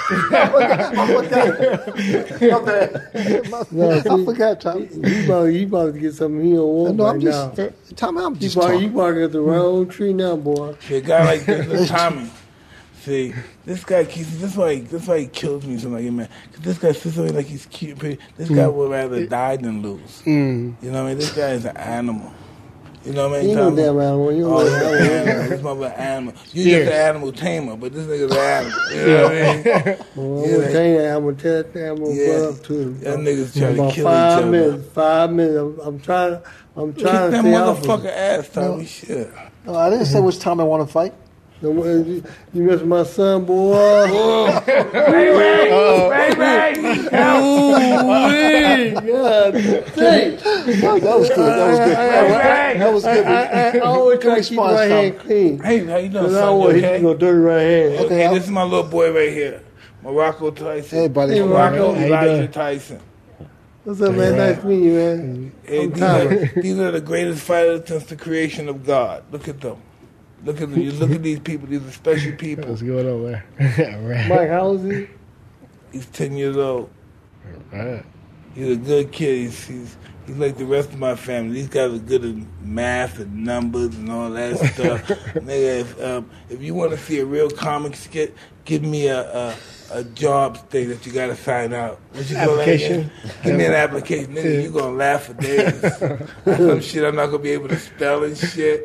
No, I see, forgot, Tommy. You about, you about to get something he don't want No, right I'm just, now. Tommy, I'm You just bark, you talking. barking at the wrong tree now, boy. See, a guy like this, this Tommy. See, this guy keeps. This why. He, this why he kills me. So I'm like, man, because this guy sits away like he's cute, pretty. This guy would rather die than lose. Mm. You know what I mean? This guy is an animal. You know what I You mean? know Tommy? damn animal. You know Oh, he's damn an animal. animal. This mother animal. You Fierce. just an animal tamer, but this nigga's an animal. You know what I mean? Well, I'm Yeah. gonna tell you that. I'm gonna tell that animal Yeah. butt up to him. Y'all niggas try to About kill five each other. minutes. Five minutes. I'm, I'm trying. I'm Kick trying that to stay off of motherfucker it. ass, Tommy. Shit. No, I didn't say which time I want to fight. No more- You you mess with my son, boy. Ray Ray! Ray Ray! God dang. Oh, that was good. That was good. That was good. I, I, I always try to keep response, my Tom. hand clean. Hey, how you doing, Because I son? don't You want to hit okay? you no dirty right hand. Okay, Okay, this is my little boy right here. Morocco Tyson. Hey, buddy. Hey, Morocco How you Elijah doing? Tyson. What's up, man? Nice to meet you, man. Hey, I'm these, are, tired. these are the greatest fighters since the creation of God. Look at them. Look at them. You look at these people. These are special people. What's going on, man? All right. Mike, how old is he? He's ten years old. All right. He's a good kid. He's, he's he's like the rest of my family. These guys are good at math and numbers and all that stuff. Nigga, if um, if you want to see a real comic skit, give me a a, a job thing that you got to sign out. What you call that Application? again? Give me an application, nigga. You gonna laugh for days. Some shit I'm not gonna be able to spell and shit.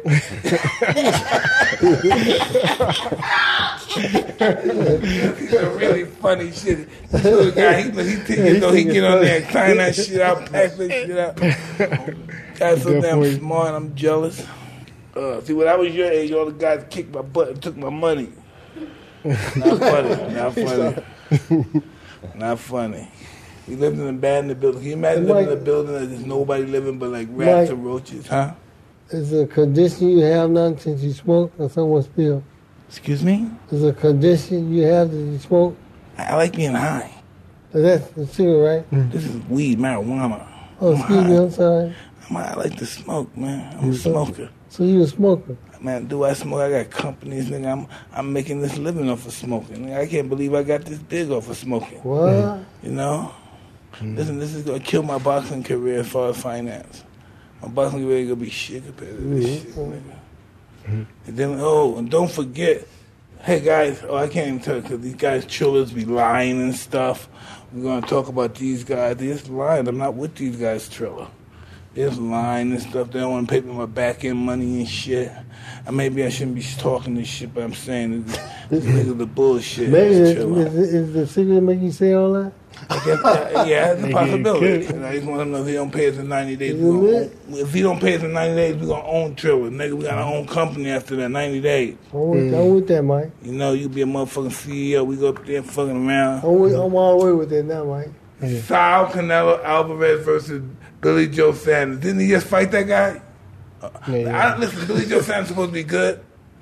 Really funny shit. This little guy, he, he, he, you know, he get on there and climb that shit out, pack that shit out. Guy's so damn Definitely. smart, I'm jealous. Uh, see, when I was your age, all the guys kicked my butt and took my money. Not funny, not funny. Not funny. We lived in a abandoned building. Can you imagine And living in a Mike- building that there's nobody living but like rats Mike- and roaches, huh? Is a condition you have none since you smoke or someone spill? Excuse me? Is a condition you have that you smoke? I, I like being high. That's the cigarette, right? This is weed, marijuana. Oh, I'm excuse me, high. I'm sorry. I'm high. I like to smoke, man. I'm a smoker. So you a smoker? Man, do I smoke? I got companies, nigga. I'm I'm making this living off of smoking. Nigga, I can't believe I got this big off of smoking. What? You know? Listen, this is gonna kill my boxing career as far as finance. My boxing career gonna be shit compared to this shit, nigga. And then, oh, and don't forget, hey guys, oh, I can't even tell because these guys trillers be lying and stuff. We're gonna talk about these guys. They're just lying. I'm not with these guys, Triller. They're just lying and stuff. They don't want to pay me my back end money and shit. And maybe I shouldn't be talking this shit, but I'm saying this, this niggas the bullshit. Maybe It's is, Triller. is, is the cigarette make you say all that? I guess, uh, yeah, it's a Nigga, possibility. it And I just want to know if he don't pay us in ninety days. We Isn't gonna it? own, if he don't pay us in ninety days, we gonna own Triller. Nigga, we got our own company after that ninety days. I'm with, I'm with that, Mike. You know, you be a motherfucking C E O. We go up there fucking around. I'm, with, I'm all the way with that now, Mike. Saul Canelo Alvarez versus Billy Joe Sanders. Didn't he just fight that guy? Uh, Yeah. I, listen, Billy Joe Sanders supposed to be good.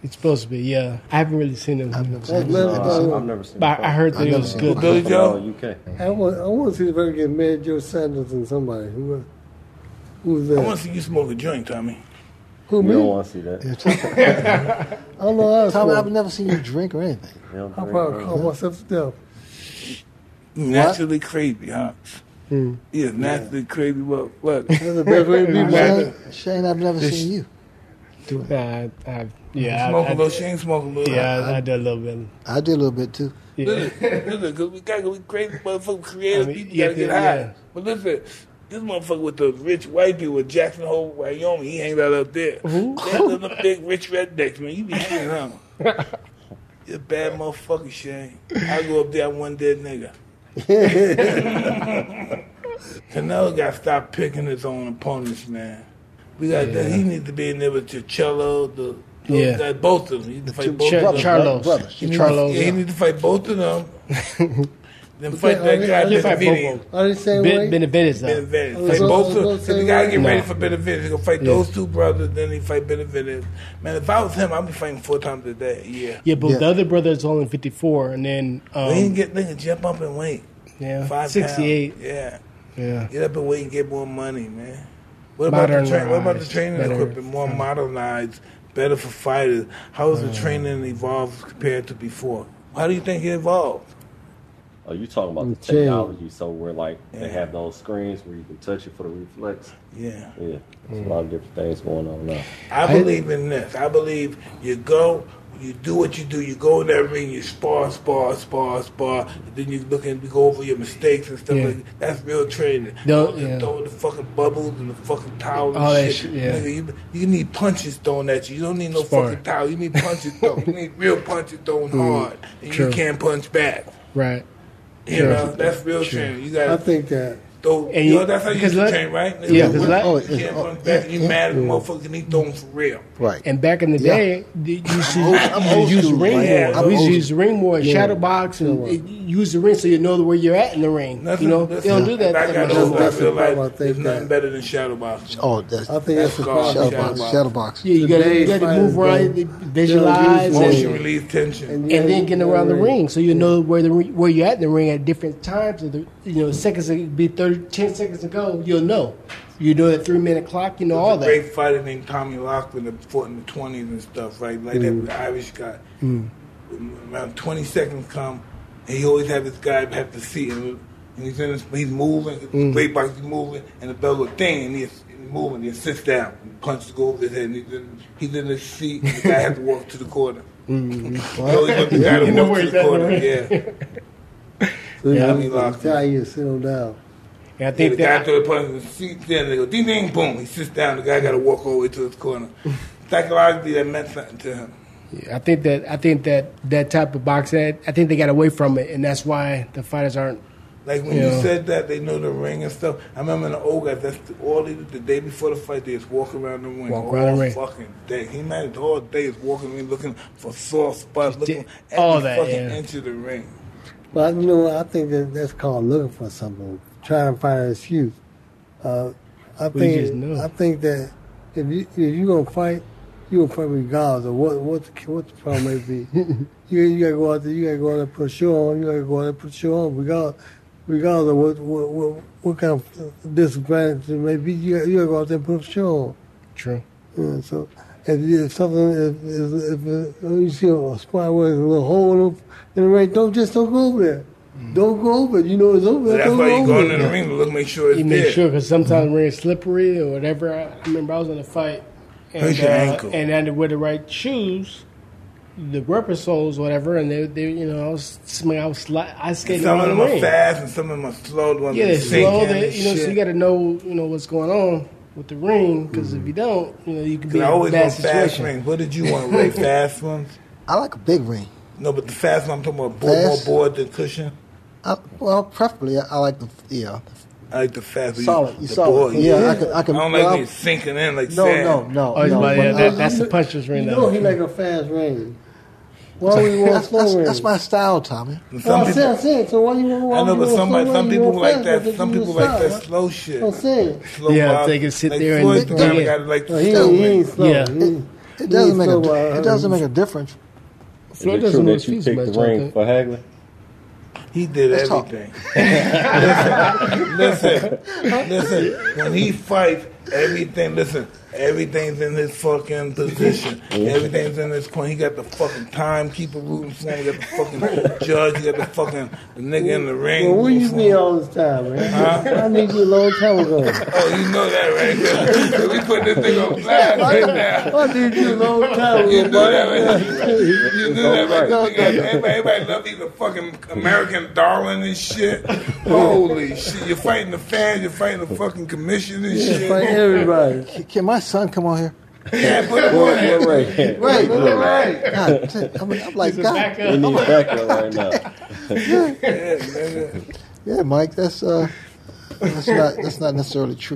It's supposed to be, yeah. I haven't really seen him. I've never That's seen Billy it. Joe. I've never seen But it. I heard that I've it never was seen good. it. Billy Oh, Joe? U K. I want, I want to see if I can get Mad Joe Sanders and somebody. Who, who's I that? want to see you smoke a joint, Tommy. Who, You me? don't want to see that. Yeah, Tommy, I don't know how to Tommy, I've smoke. never seen you drink or anything. You don't I drink, probably bro. call myself to death. Naturally crazy, huh? Hmm. Yeah, naturally crazy. What? What? That's the best way to be, man. Shane, Shane, I've never seen you. Nah, I, I, yeah, Smoke I, a little. I, Shane smoke a little. yeah, I, I did a little bit. I do a little bit too. Yeah. Listen, listen, because we gotta go crazy, motherfucking creative I mean, people yeah, gotta get yeah. high. But listen, this motherfucker with the rich white people with Jackson Hole, Wyoming, he hangs out up there. They're the big rich rednecks, man. You be hanging out. You're a bad motherfucker, Shane. I go up there, I'm one dead nigga. Canelo got to stop picking his own opponents, man. We got Yeah. he needs to be in there with Cello, the Yeah. got both of them. He need to fight both Char- of them. Charlos. brothers. He need, Charlos. yeah, he need to fight both of them. Then fight are that they- guy are they at the fight video. both Are they the same Ben, way? Benavides, though. Benavides. Oh, Fight so- both so of both them. same The guy way? get No. ready for Benavides. He's gonna fight Yeah. those two brothers, then he fight Benavides. Man, if I was him, I'd be fighting four times a day. Yeah. Yeah, but Yeah. the other brother is only fifty-four, and then um, They didn't get nigga jump up and weight. yeah, Five sixty-eight. pounds. Yeah. Yeah, Get up and wait and get more money, man. What about the tra- what about the Modernized, training better. equipment? More modernized, better for fighters. How has the training evolved compared to before? How do you think it evolved? Oh, you talking about the Change. technology? So where like Yeah. they have those screens where you can touch it for the reflex. Yeah. Yeah, there's a lot of different things going on now. I believe in this. I believe you go, you do what you do. You go in that ring, you spar, spar, spar, spar. And then you look and you go over your mistakes and stuff Yeah. like that. That's real training. Don't- Don't just yeah. throw the fucking bubbles and the fucking towel and All that shit. shit, yeah. Nigga, you, you need punches thrown at you. You don't need no Sparring. fucking towel. You need punches thrown. You need real punches thrown hard. And True. you can't punch back. right. You Sure. know, that's real training. You I got to think that. throw. And You you- know, that's how you because used to let- train, right? yeah, Nigga, 'cause you let- Oh, can't it's- punch oh, back. And you yeah, mad at the motherfucker and he throwing for real. Right. And back in the Yeah. day, the- you used to I'm old- I'm old use the school, ring man. more. Yeah, I'm we used to old use the ring more, Yeah. shadow box, and Yeah. it, use the ring so you know where you're at in the ring. Nothing, you know, listen, they don't do that. I that got much older, anymore. I That's the realized problem, I think there's nothing that- better than shadow boxing. Oh, that's I think that's the called problem. shadow box. box. Shadow box. Yeah, you got to Today's you got to fighters move around, don't- visualize, don't use Motion and, release tension. And, and then getting around the ring so you know where the re- where you're at in the ring at different times. Of the, you know, seconds it be thirty, ten seconds ago, you'll know. You know that three minute clock. You know all There's a that. great fighter named Tommy Loughlin that fought in the twenties and stuff, right? Like Mm. that Irish guy. Around twenty seconds come, and he always have this guy have to see, and, and he's in his, he's moving, Mm. great box, he's moving, and the bell goes ding, and he's, he's moving, he sits down, and punches go over his head, and he's in, he's in his seat, and the guy has to walk to the corner. Mm-hmm. He always want the guy to You know walk where to he's the at, corner, right? yeah. So you Yeah, I have mean, to Loughlin. tell you to sit down. And I Yeah, think the guy that throw the punch in the seat, then they go ding ding boom. He sits down. The guy got to walk all the way to his corner. Psychologically, that meant something to him. I think that I think that that type of boxing, I think they got away from it, and that's why the fighters aren't. Like when Yeah. you said that they know the ring and stuff. I remember in the old guys. That's the, all they did the day before the fight. They just walk around the ring. Walk all around the ring. fucking day. He managed all day is walking the ring, looking for soft spots, looking did every all that, fucking yeah. inch of the ring. But you know what? I think that that's called looking for something, trying to find an excuse. Uh, I you think just know. I think that if you if you gonna fight, you gonna fight regardless of what what the, what the problem may be. you you gotta go out there. You gotta go out there and put a show on. You gotta go out there and put a show on, regardless regardless of what what what, what kind of disadvantage it may be. You gotta, you gotta go out there and put a show on. True. Yeah, so if, if something, if, if, if, if you see a spot where there's a little hole in the, in the ring, don't just don't go over there. Don't go over it. You know it's over So there. that's Don't why go you over go it. into the ring to look, make sure it's You there. make sure because sometimes the ring is slippery or whatever. I remember I was in a fight, and Hurt your uh, ankle. and I had to wear the right shoes, the rubber soles, whatever. And they, they you know, I was, I was, sli- I skated Some of around them the are ring. fast and some of them are slow. The ones Yeah, that they're sink slow. in They, and you know, so shit. you got to know, you know, what's going on with the ring because if you don't, you know, you can be 'Cause in I a always bad want fast situation. rings. What did you want, Ray? Fast ones? I like a big ring. No, but the fast one I'm talking about board, more Fast? board than cushion. I, well, preferably, I, I like the yeah. I like the fast. but Solid, You, you the solid. board, Yeah, I can- I can- don't like well, when it's sinking in like No, sand. no, no, Oh, no. but, yeah, but, that, uh, that's the puncher's ring. You though. know he like a fast ring. Why would you want a that's, slow that's, ring? that's my style, Tommy. And No, Some I said, I people, said. So why you want? Why I know, you but want somebody, slow some ring? You people want like fast, that. but Some you people want like that style. slow shit. I'm saying. Slow Yeah, box. they can sit like there and Floyd, throw Tommy it. got it like No, the he slow ain't, he ring. ain't slow. Yeah. He ain't- It doesn't make a Floyd, di- it doesn't make a difference. Is Floyd it true doesn't that lose you fees picked much, the I ring think. for Hagler? He did Let's talk. everything. listen, listen, listen. When he fights, everything. Listen, everything's in his fucking position. Everything's in his corner. He got the fucking timekeeper rooting for him. He got the fucking judge. He got the fucking the nigga in the ring. Well, where rooting you for been him. all this time, man? Huh? I need you a long time ago. Oh, you know that, right? 'Cause we put this thing on blast right now. I need you a long time You ago, knew that, man. right? You knew that, right? Everybody, everybody love you, the fucking American darling and shit. Holy shit! You're fighting the fans. You're fighting the fucking commission and Yeah, shit. fight everybody. Can- Can my son come on here? Yeah, put it on What, there. what Ray? Right, What right. God, t- I mean, I'm like, God, We need backup right now. Yeah, nigga. yeah, Mike, that's uh, that's not that's not necessarily true.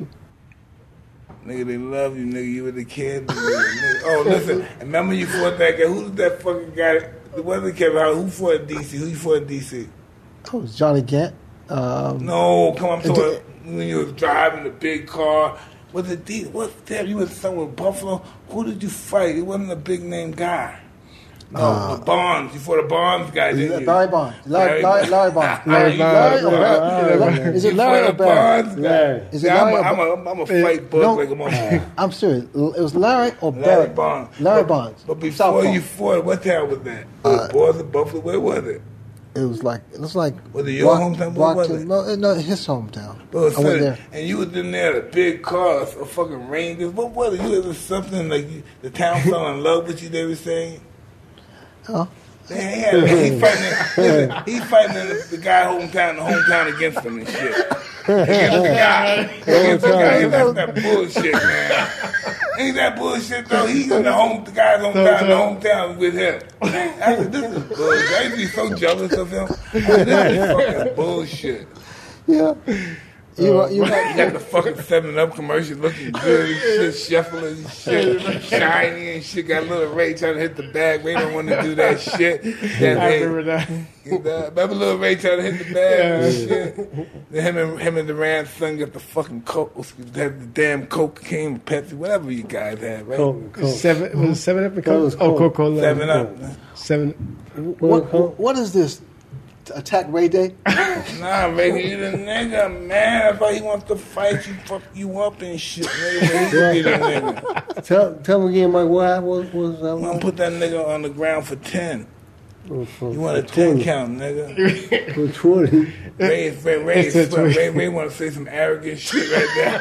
Nigga, they love you, nigga. You were the kid. Nigga. Oh, listen. Remember you fought that guy? Who's that fucking guy? It wasn't Kevin Hart. Who fought in D C? Who you fought in D C? Oh, it's Johnny Gant. Um, No, come on. I'm It talking did- when you was driving the big car. Was it D? What's that? You was somewhere with Buffalo. Who did you fight? It wasn't a big name guy. No, the Bonds. You fought a Bonds guy, didn't you? Larry Bond. Larry, Larry, Larry Bond. Larry Larry, Bond. or Barry? Larry. Is it You Larry fought or a Barry? Bonds guy. Larry. Is it Yeah, I'm Larry a, or I'm a, I'm a fight bug No. like a motherfucker. I'm serious. It was Larry or Larry Barry? Bonds. Larry But- Bonds. But before Southpaw. you fought, what town was that? Uh, Boys of Buffalo. Where was it? It was like it was like. Was it your Brock- hometown? What was Brockton- it? No, no, his hometown. But it was I went funny. there. And you was in there, the big cars, a fucking Rangers. What was it? You was something like you, the town fell in love with you. They were saying. Huh? Man, he, had, he fighting. Listen, he fighting the, the guy hometown, the hometown against him and shit. Against the guy, against the guy. That's that bullshit, man. Ain't that bullshit though? He's in the home, the guy's hometown, the hometown with him. I said, this is bullshit. I used to be so jealous of him. I said, this is fucking bullshit. Yeah. You, uh, you, You got the fucking seven up commercial looking good and shit, shuffling and shit, shiny and shit. Got little Ray trying to hit the bag. Ray don't want to do that shit. That I Ray- remember that. You know, remember little Ray trying to hit the bag and shit? Then him and, him and Duran's son got the fucking Coke, had the damn Coke, King, Pepsi, whatever you guys had, right? Coke, Coke. Seven, was it seven up and That was Coke? Oh, Coke. Coca-Cola. Seven up. Seven. what, what, what is this? Attack Ray Day? Nah, Ray, you the nigga, man. That's why he wants to fight you, fuck you up and shit, nigga. He be the nigga. Tell, tell me again, Mike, what was was that I'm gonna one? put that nigga on the ground for ten. For, You want a ten count, nigga? for twenty. Ray, Ray, Ray, It's a Ray, tweet. Ray, Ray want to say some arrogant shit right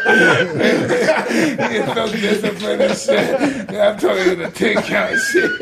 there. He is so disciplined and shit. Yeah, I'm talking to the ten count shit.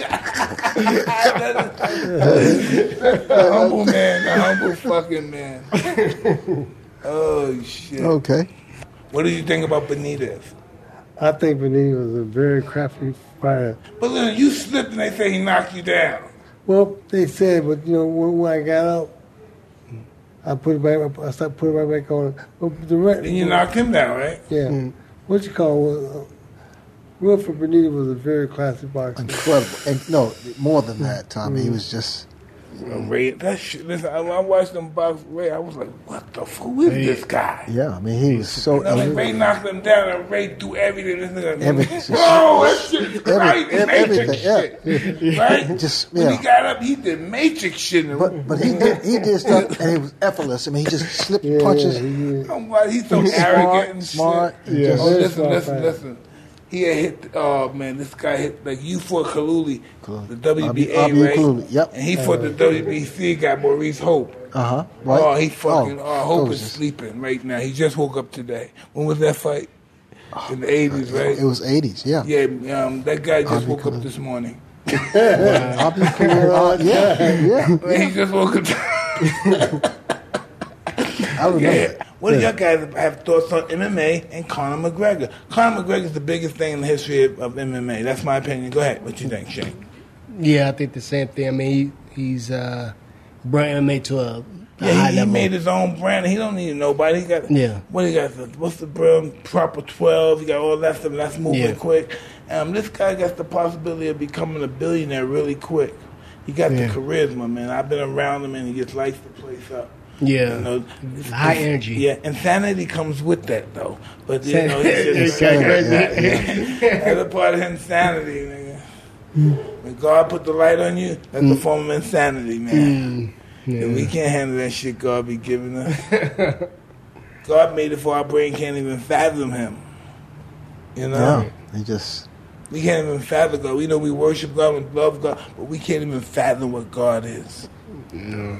That's the humble man, the humble fucking man. Oh shit. Okay. What do you think about Benitez? I think Benitez was a very crafty fighter. But listen, you slipped and they say he knocked you down. Well, they said, but you know, when, when I got out, I put it back. I started putting it right back on. But the rest, Then you knocked him down, right? yeah. What you call uh, Wilfred Benitez was a very classy boxer. Incredible. And no, more than that, Tommy. He was just. Ray, that shit. Listen, I, I watched them box Ray. I was like, what the fuck? Who is this guy? Yeah, I mean, he was so. And I mean, Ray knocked him down and Ray threw everything. This nigga, Everything. bro, that shit is right. Every- Matrix everything, shit, right? Just, When yeah. he got up, he did Matrix shit. And But but he did he did stuff and it was effortless. I mean, he just slipped Yeah, punches. yeah, he did. I'm like, he's so He's arrogant smart, and smart. shit. and Yeah. just- Oh, Very listen, smart listen, fighter. listen. He had hit. Oh man, this guy hit like you fought Kaluli, the W B A, Abu right? Kaluli, yep. And he fought the W B C guy, Maurice Hope. Uh huh. Right. Oh, he fucking. Oh, Oh, Hope it was is just- sleeping right now. He just woke up today. When was that fight? In the eighties, right? It was eighties. Yeah. Yeah, um, that guy just Abu woke up Kaluli. this morning. Abu Kaluli, uh, yeah. Yeah. He just woke up. I remember. Yeah. What do y'all guys have thoughts on M M A and Conor McGregor? Conor McGregor is the biggest thing in the history of, of M M A. That's my opinion. Go ahead. What you think, Shane? Yeah, I think the same thing. I mean, he, he's uh, brought M M A to a, a Yeah, high he, he level. made his own brand. He don't need nobody. He got Yeah. What he got? The, what's the brand? Proper twelve. He got all that stuff. That's moving Yeah. quick. Um, this guy got the possibility of becoming a billionaire really quick. He got Yeah. the charisma, man. I've been around him, and he just lights the place up. Yeah. You know, High it's- energy. Yeah, insanity comes with that, though. But you San- know, he's just Yeah, yeah, yeah. that's a part of insanity, nigga. When God put the light on you, that's a form of insanity, man. Mm. Yeah. And we can't handle that shit God be giving us. God made it for our brain can't even fathom Him. You know? Yeah, he just... We can't even fathom God. We know we worship God and love God, but we can't even fathom what God is. No.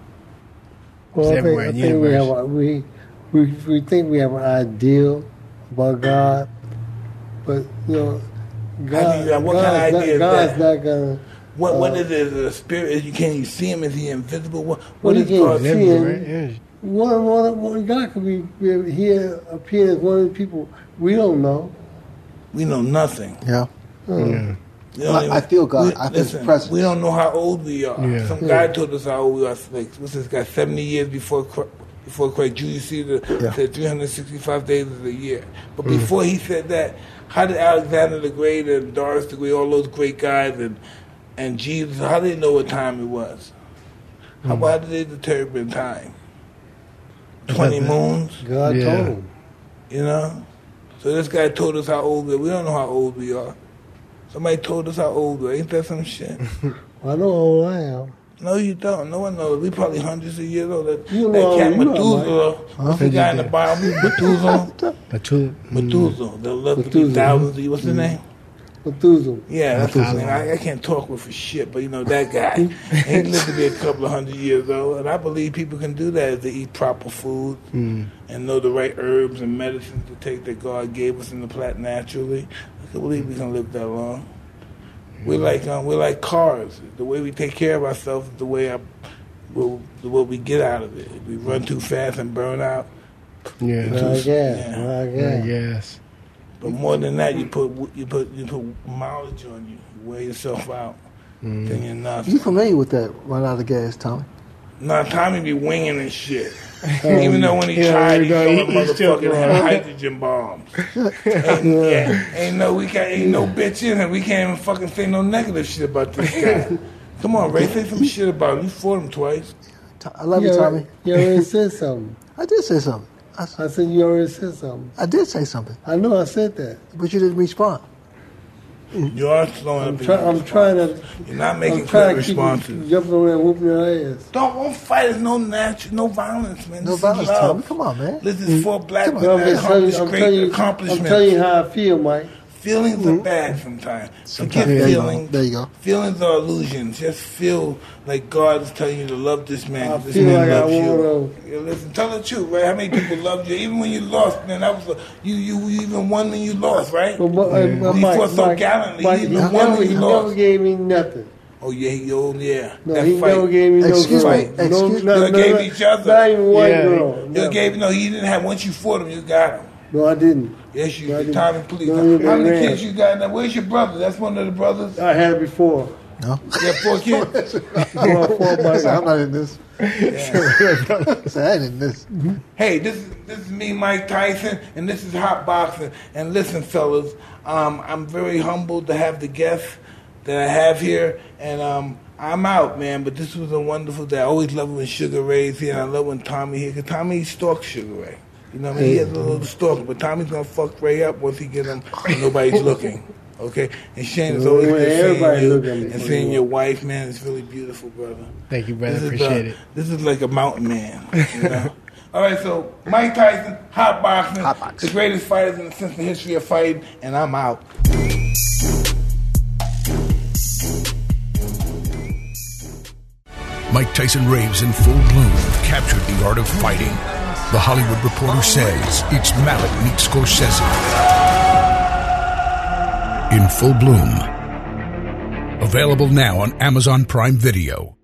Well, I think, everywhere I in the think we, have universe. a, we, we we think we have an ideal about God, but you know, God, you- what kind of God's, idea is not, God's that? not gonna. What what Uh, is it? Is it a spirit? You can't you see Him? Is He invisible? What Well, what you is can't God? see Everywhere, him. right? Yeah. One, one, one, God could be, be here, appear as one of the people we don't know. We know nothing. Yeah. Uh, Yeah. We don't I- I feel God. we- I feel His listen, presence. we don't know how old we are. Yeah. Some Yeah. guy told us how old we are. Like, what's this guy? Seventy years before Christ, before Christ. Julius Caesar Yeah. said three hundred sixty-five days is a year. But before he said that, how did Alexander the Great and Doris the Great, all those great guys, and and Jesus, how did they know what time it was? How, how did they determine time? Twenty moons. God Yeah. told him. You know? So this guy told us how old we are. We don't know how old we are. Somebody told us how old we are. Ain't that some shit? I know how old I am. No, you don't. No one knows. We probably hundreds of years old. That, You that know, cat you know, Methuselah. What's the guy in the Bible? Methuselah? But two, Methuselah. That lived to be Methuselah. thousands of years. What's his name? Methuselah. Yeah, that's his name. I, I can't talk with for shit, but you know, that guy. He lived to be a couple of hundred years old. And I believe people can do that if they eat proper food mm, and know the right herbs and medicines to take that God gave us in the plant naturally. I can believe we can live that long. We're like um, we're like cars. The way we take care of ourselves is the way I, we'll, the what we get out of it. If we run too fast and burn out. yeah, I guess. Yeah. I yeah, guess. yes. But more than that, you put you put you put mileage on you. You wear yourself out. Mm. Then you're You nothing. familiar with that run out of gas, Tommy? Nah, Tommy be winging and shit. Even though when he Yeah, tried, he there showed you go. He- he's still motherfucking wrong. hydrogen bombs. ain't, yeah, ain't no we can't ain't no bitch in him. We can't even fucking say no negative shit about this guy. Come on, Ray, say some shit about him. You fought him twice. To- I love you, You Tommy. already, you already said something. I did say something. I, s- I said you already said something. I did say something, I know I said that. but you didn't respond. You are slowing I'm, up. in try, your I'm response. trying to. You're not making I'm trying quick to keep responses. jumping over there and whooping your ass. Don't, don't fight. There's no natural, no violence, man. No This is violence, love. Tommy. Come on, man. This is for black Come on. men I'm that just telling you. accomplish I'm great telling you. I'm accomplishments. telling you how I feel, Mike. Feelings are bad sometimes. Forget There you go. feelings. There you go. Feelings are illusions. Just feel like God is telling you to love this man. I 'cause this feel man like I loves you. wanna- Yeah, listen, tell the truth, right? How many people loved you? Even when you lost, man, that was a, you. You you even won when you lost, right? But, but, uh, but He Mike, fought so Mike, gallantly. Mike, He he, won never, when he he never lost. gave me nothing. Oh yeah, he, oh yeah. No, that he fight. never gave me no Excuse girl. me, No, excuse- no, You no, gave no, each other. Not even one Yeah. girl. You No. gave no. He didn't have. Once you fought him, you got him. No, I didn't. Yes, you No, I did. didn't. Tommy, please. No, How you many ran. kids you got now? Where's your brother? That's one of the brothers. I had it before. No, You have four kids. Four, four by Listen, I'm not in this. Yeah. Listen, I ain't in this. Hey, this is this is me, Mike Tyson, and this is Hot Boxing. And listen, fellas, um, I'm very humbled to have the guests that I have here, and um, I'm out, man. But this was a wonderful day. I always love when Sugar Ray's here, and I love when Tommy here, because Tommy stalks Sugar Ray. You know what I mean? He has a little stalk, but Tommy's gonna fuck Ray up once he get him when nobody's looking. Okay? And Shane is always When good seeing everybody you looking. and seeing your wife, man. It's really beautiful, brother. Thank you, brother. This is, Appreciate uh, it. This is like a mountain man. You know? All right, so Mike Tyson, Hot Boxing, Hot Boxing. the greatest fighters in the since the history of fighting, and I'm out. Mike Tyson raves in full bloom, captured the art of fighting. The Hollywood Reporter says it's Malick meets Scorsese. In full bloom. Available now on Amazon Prime Video.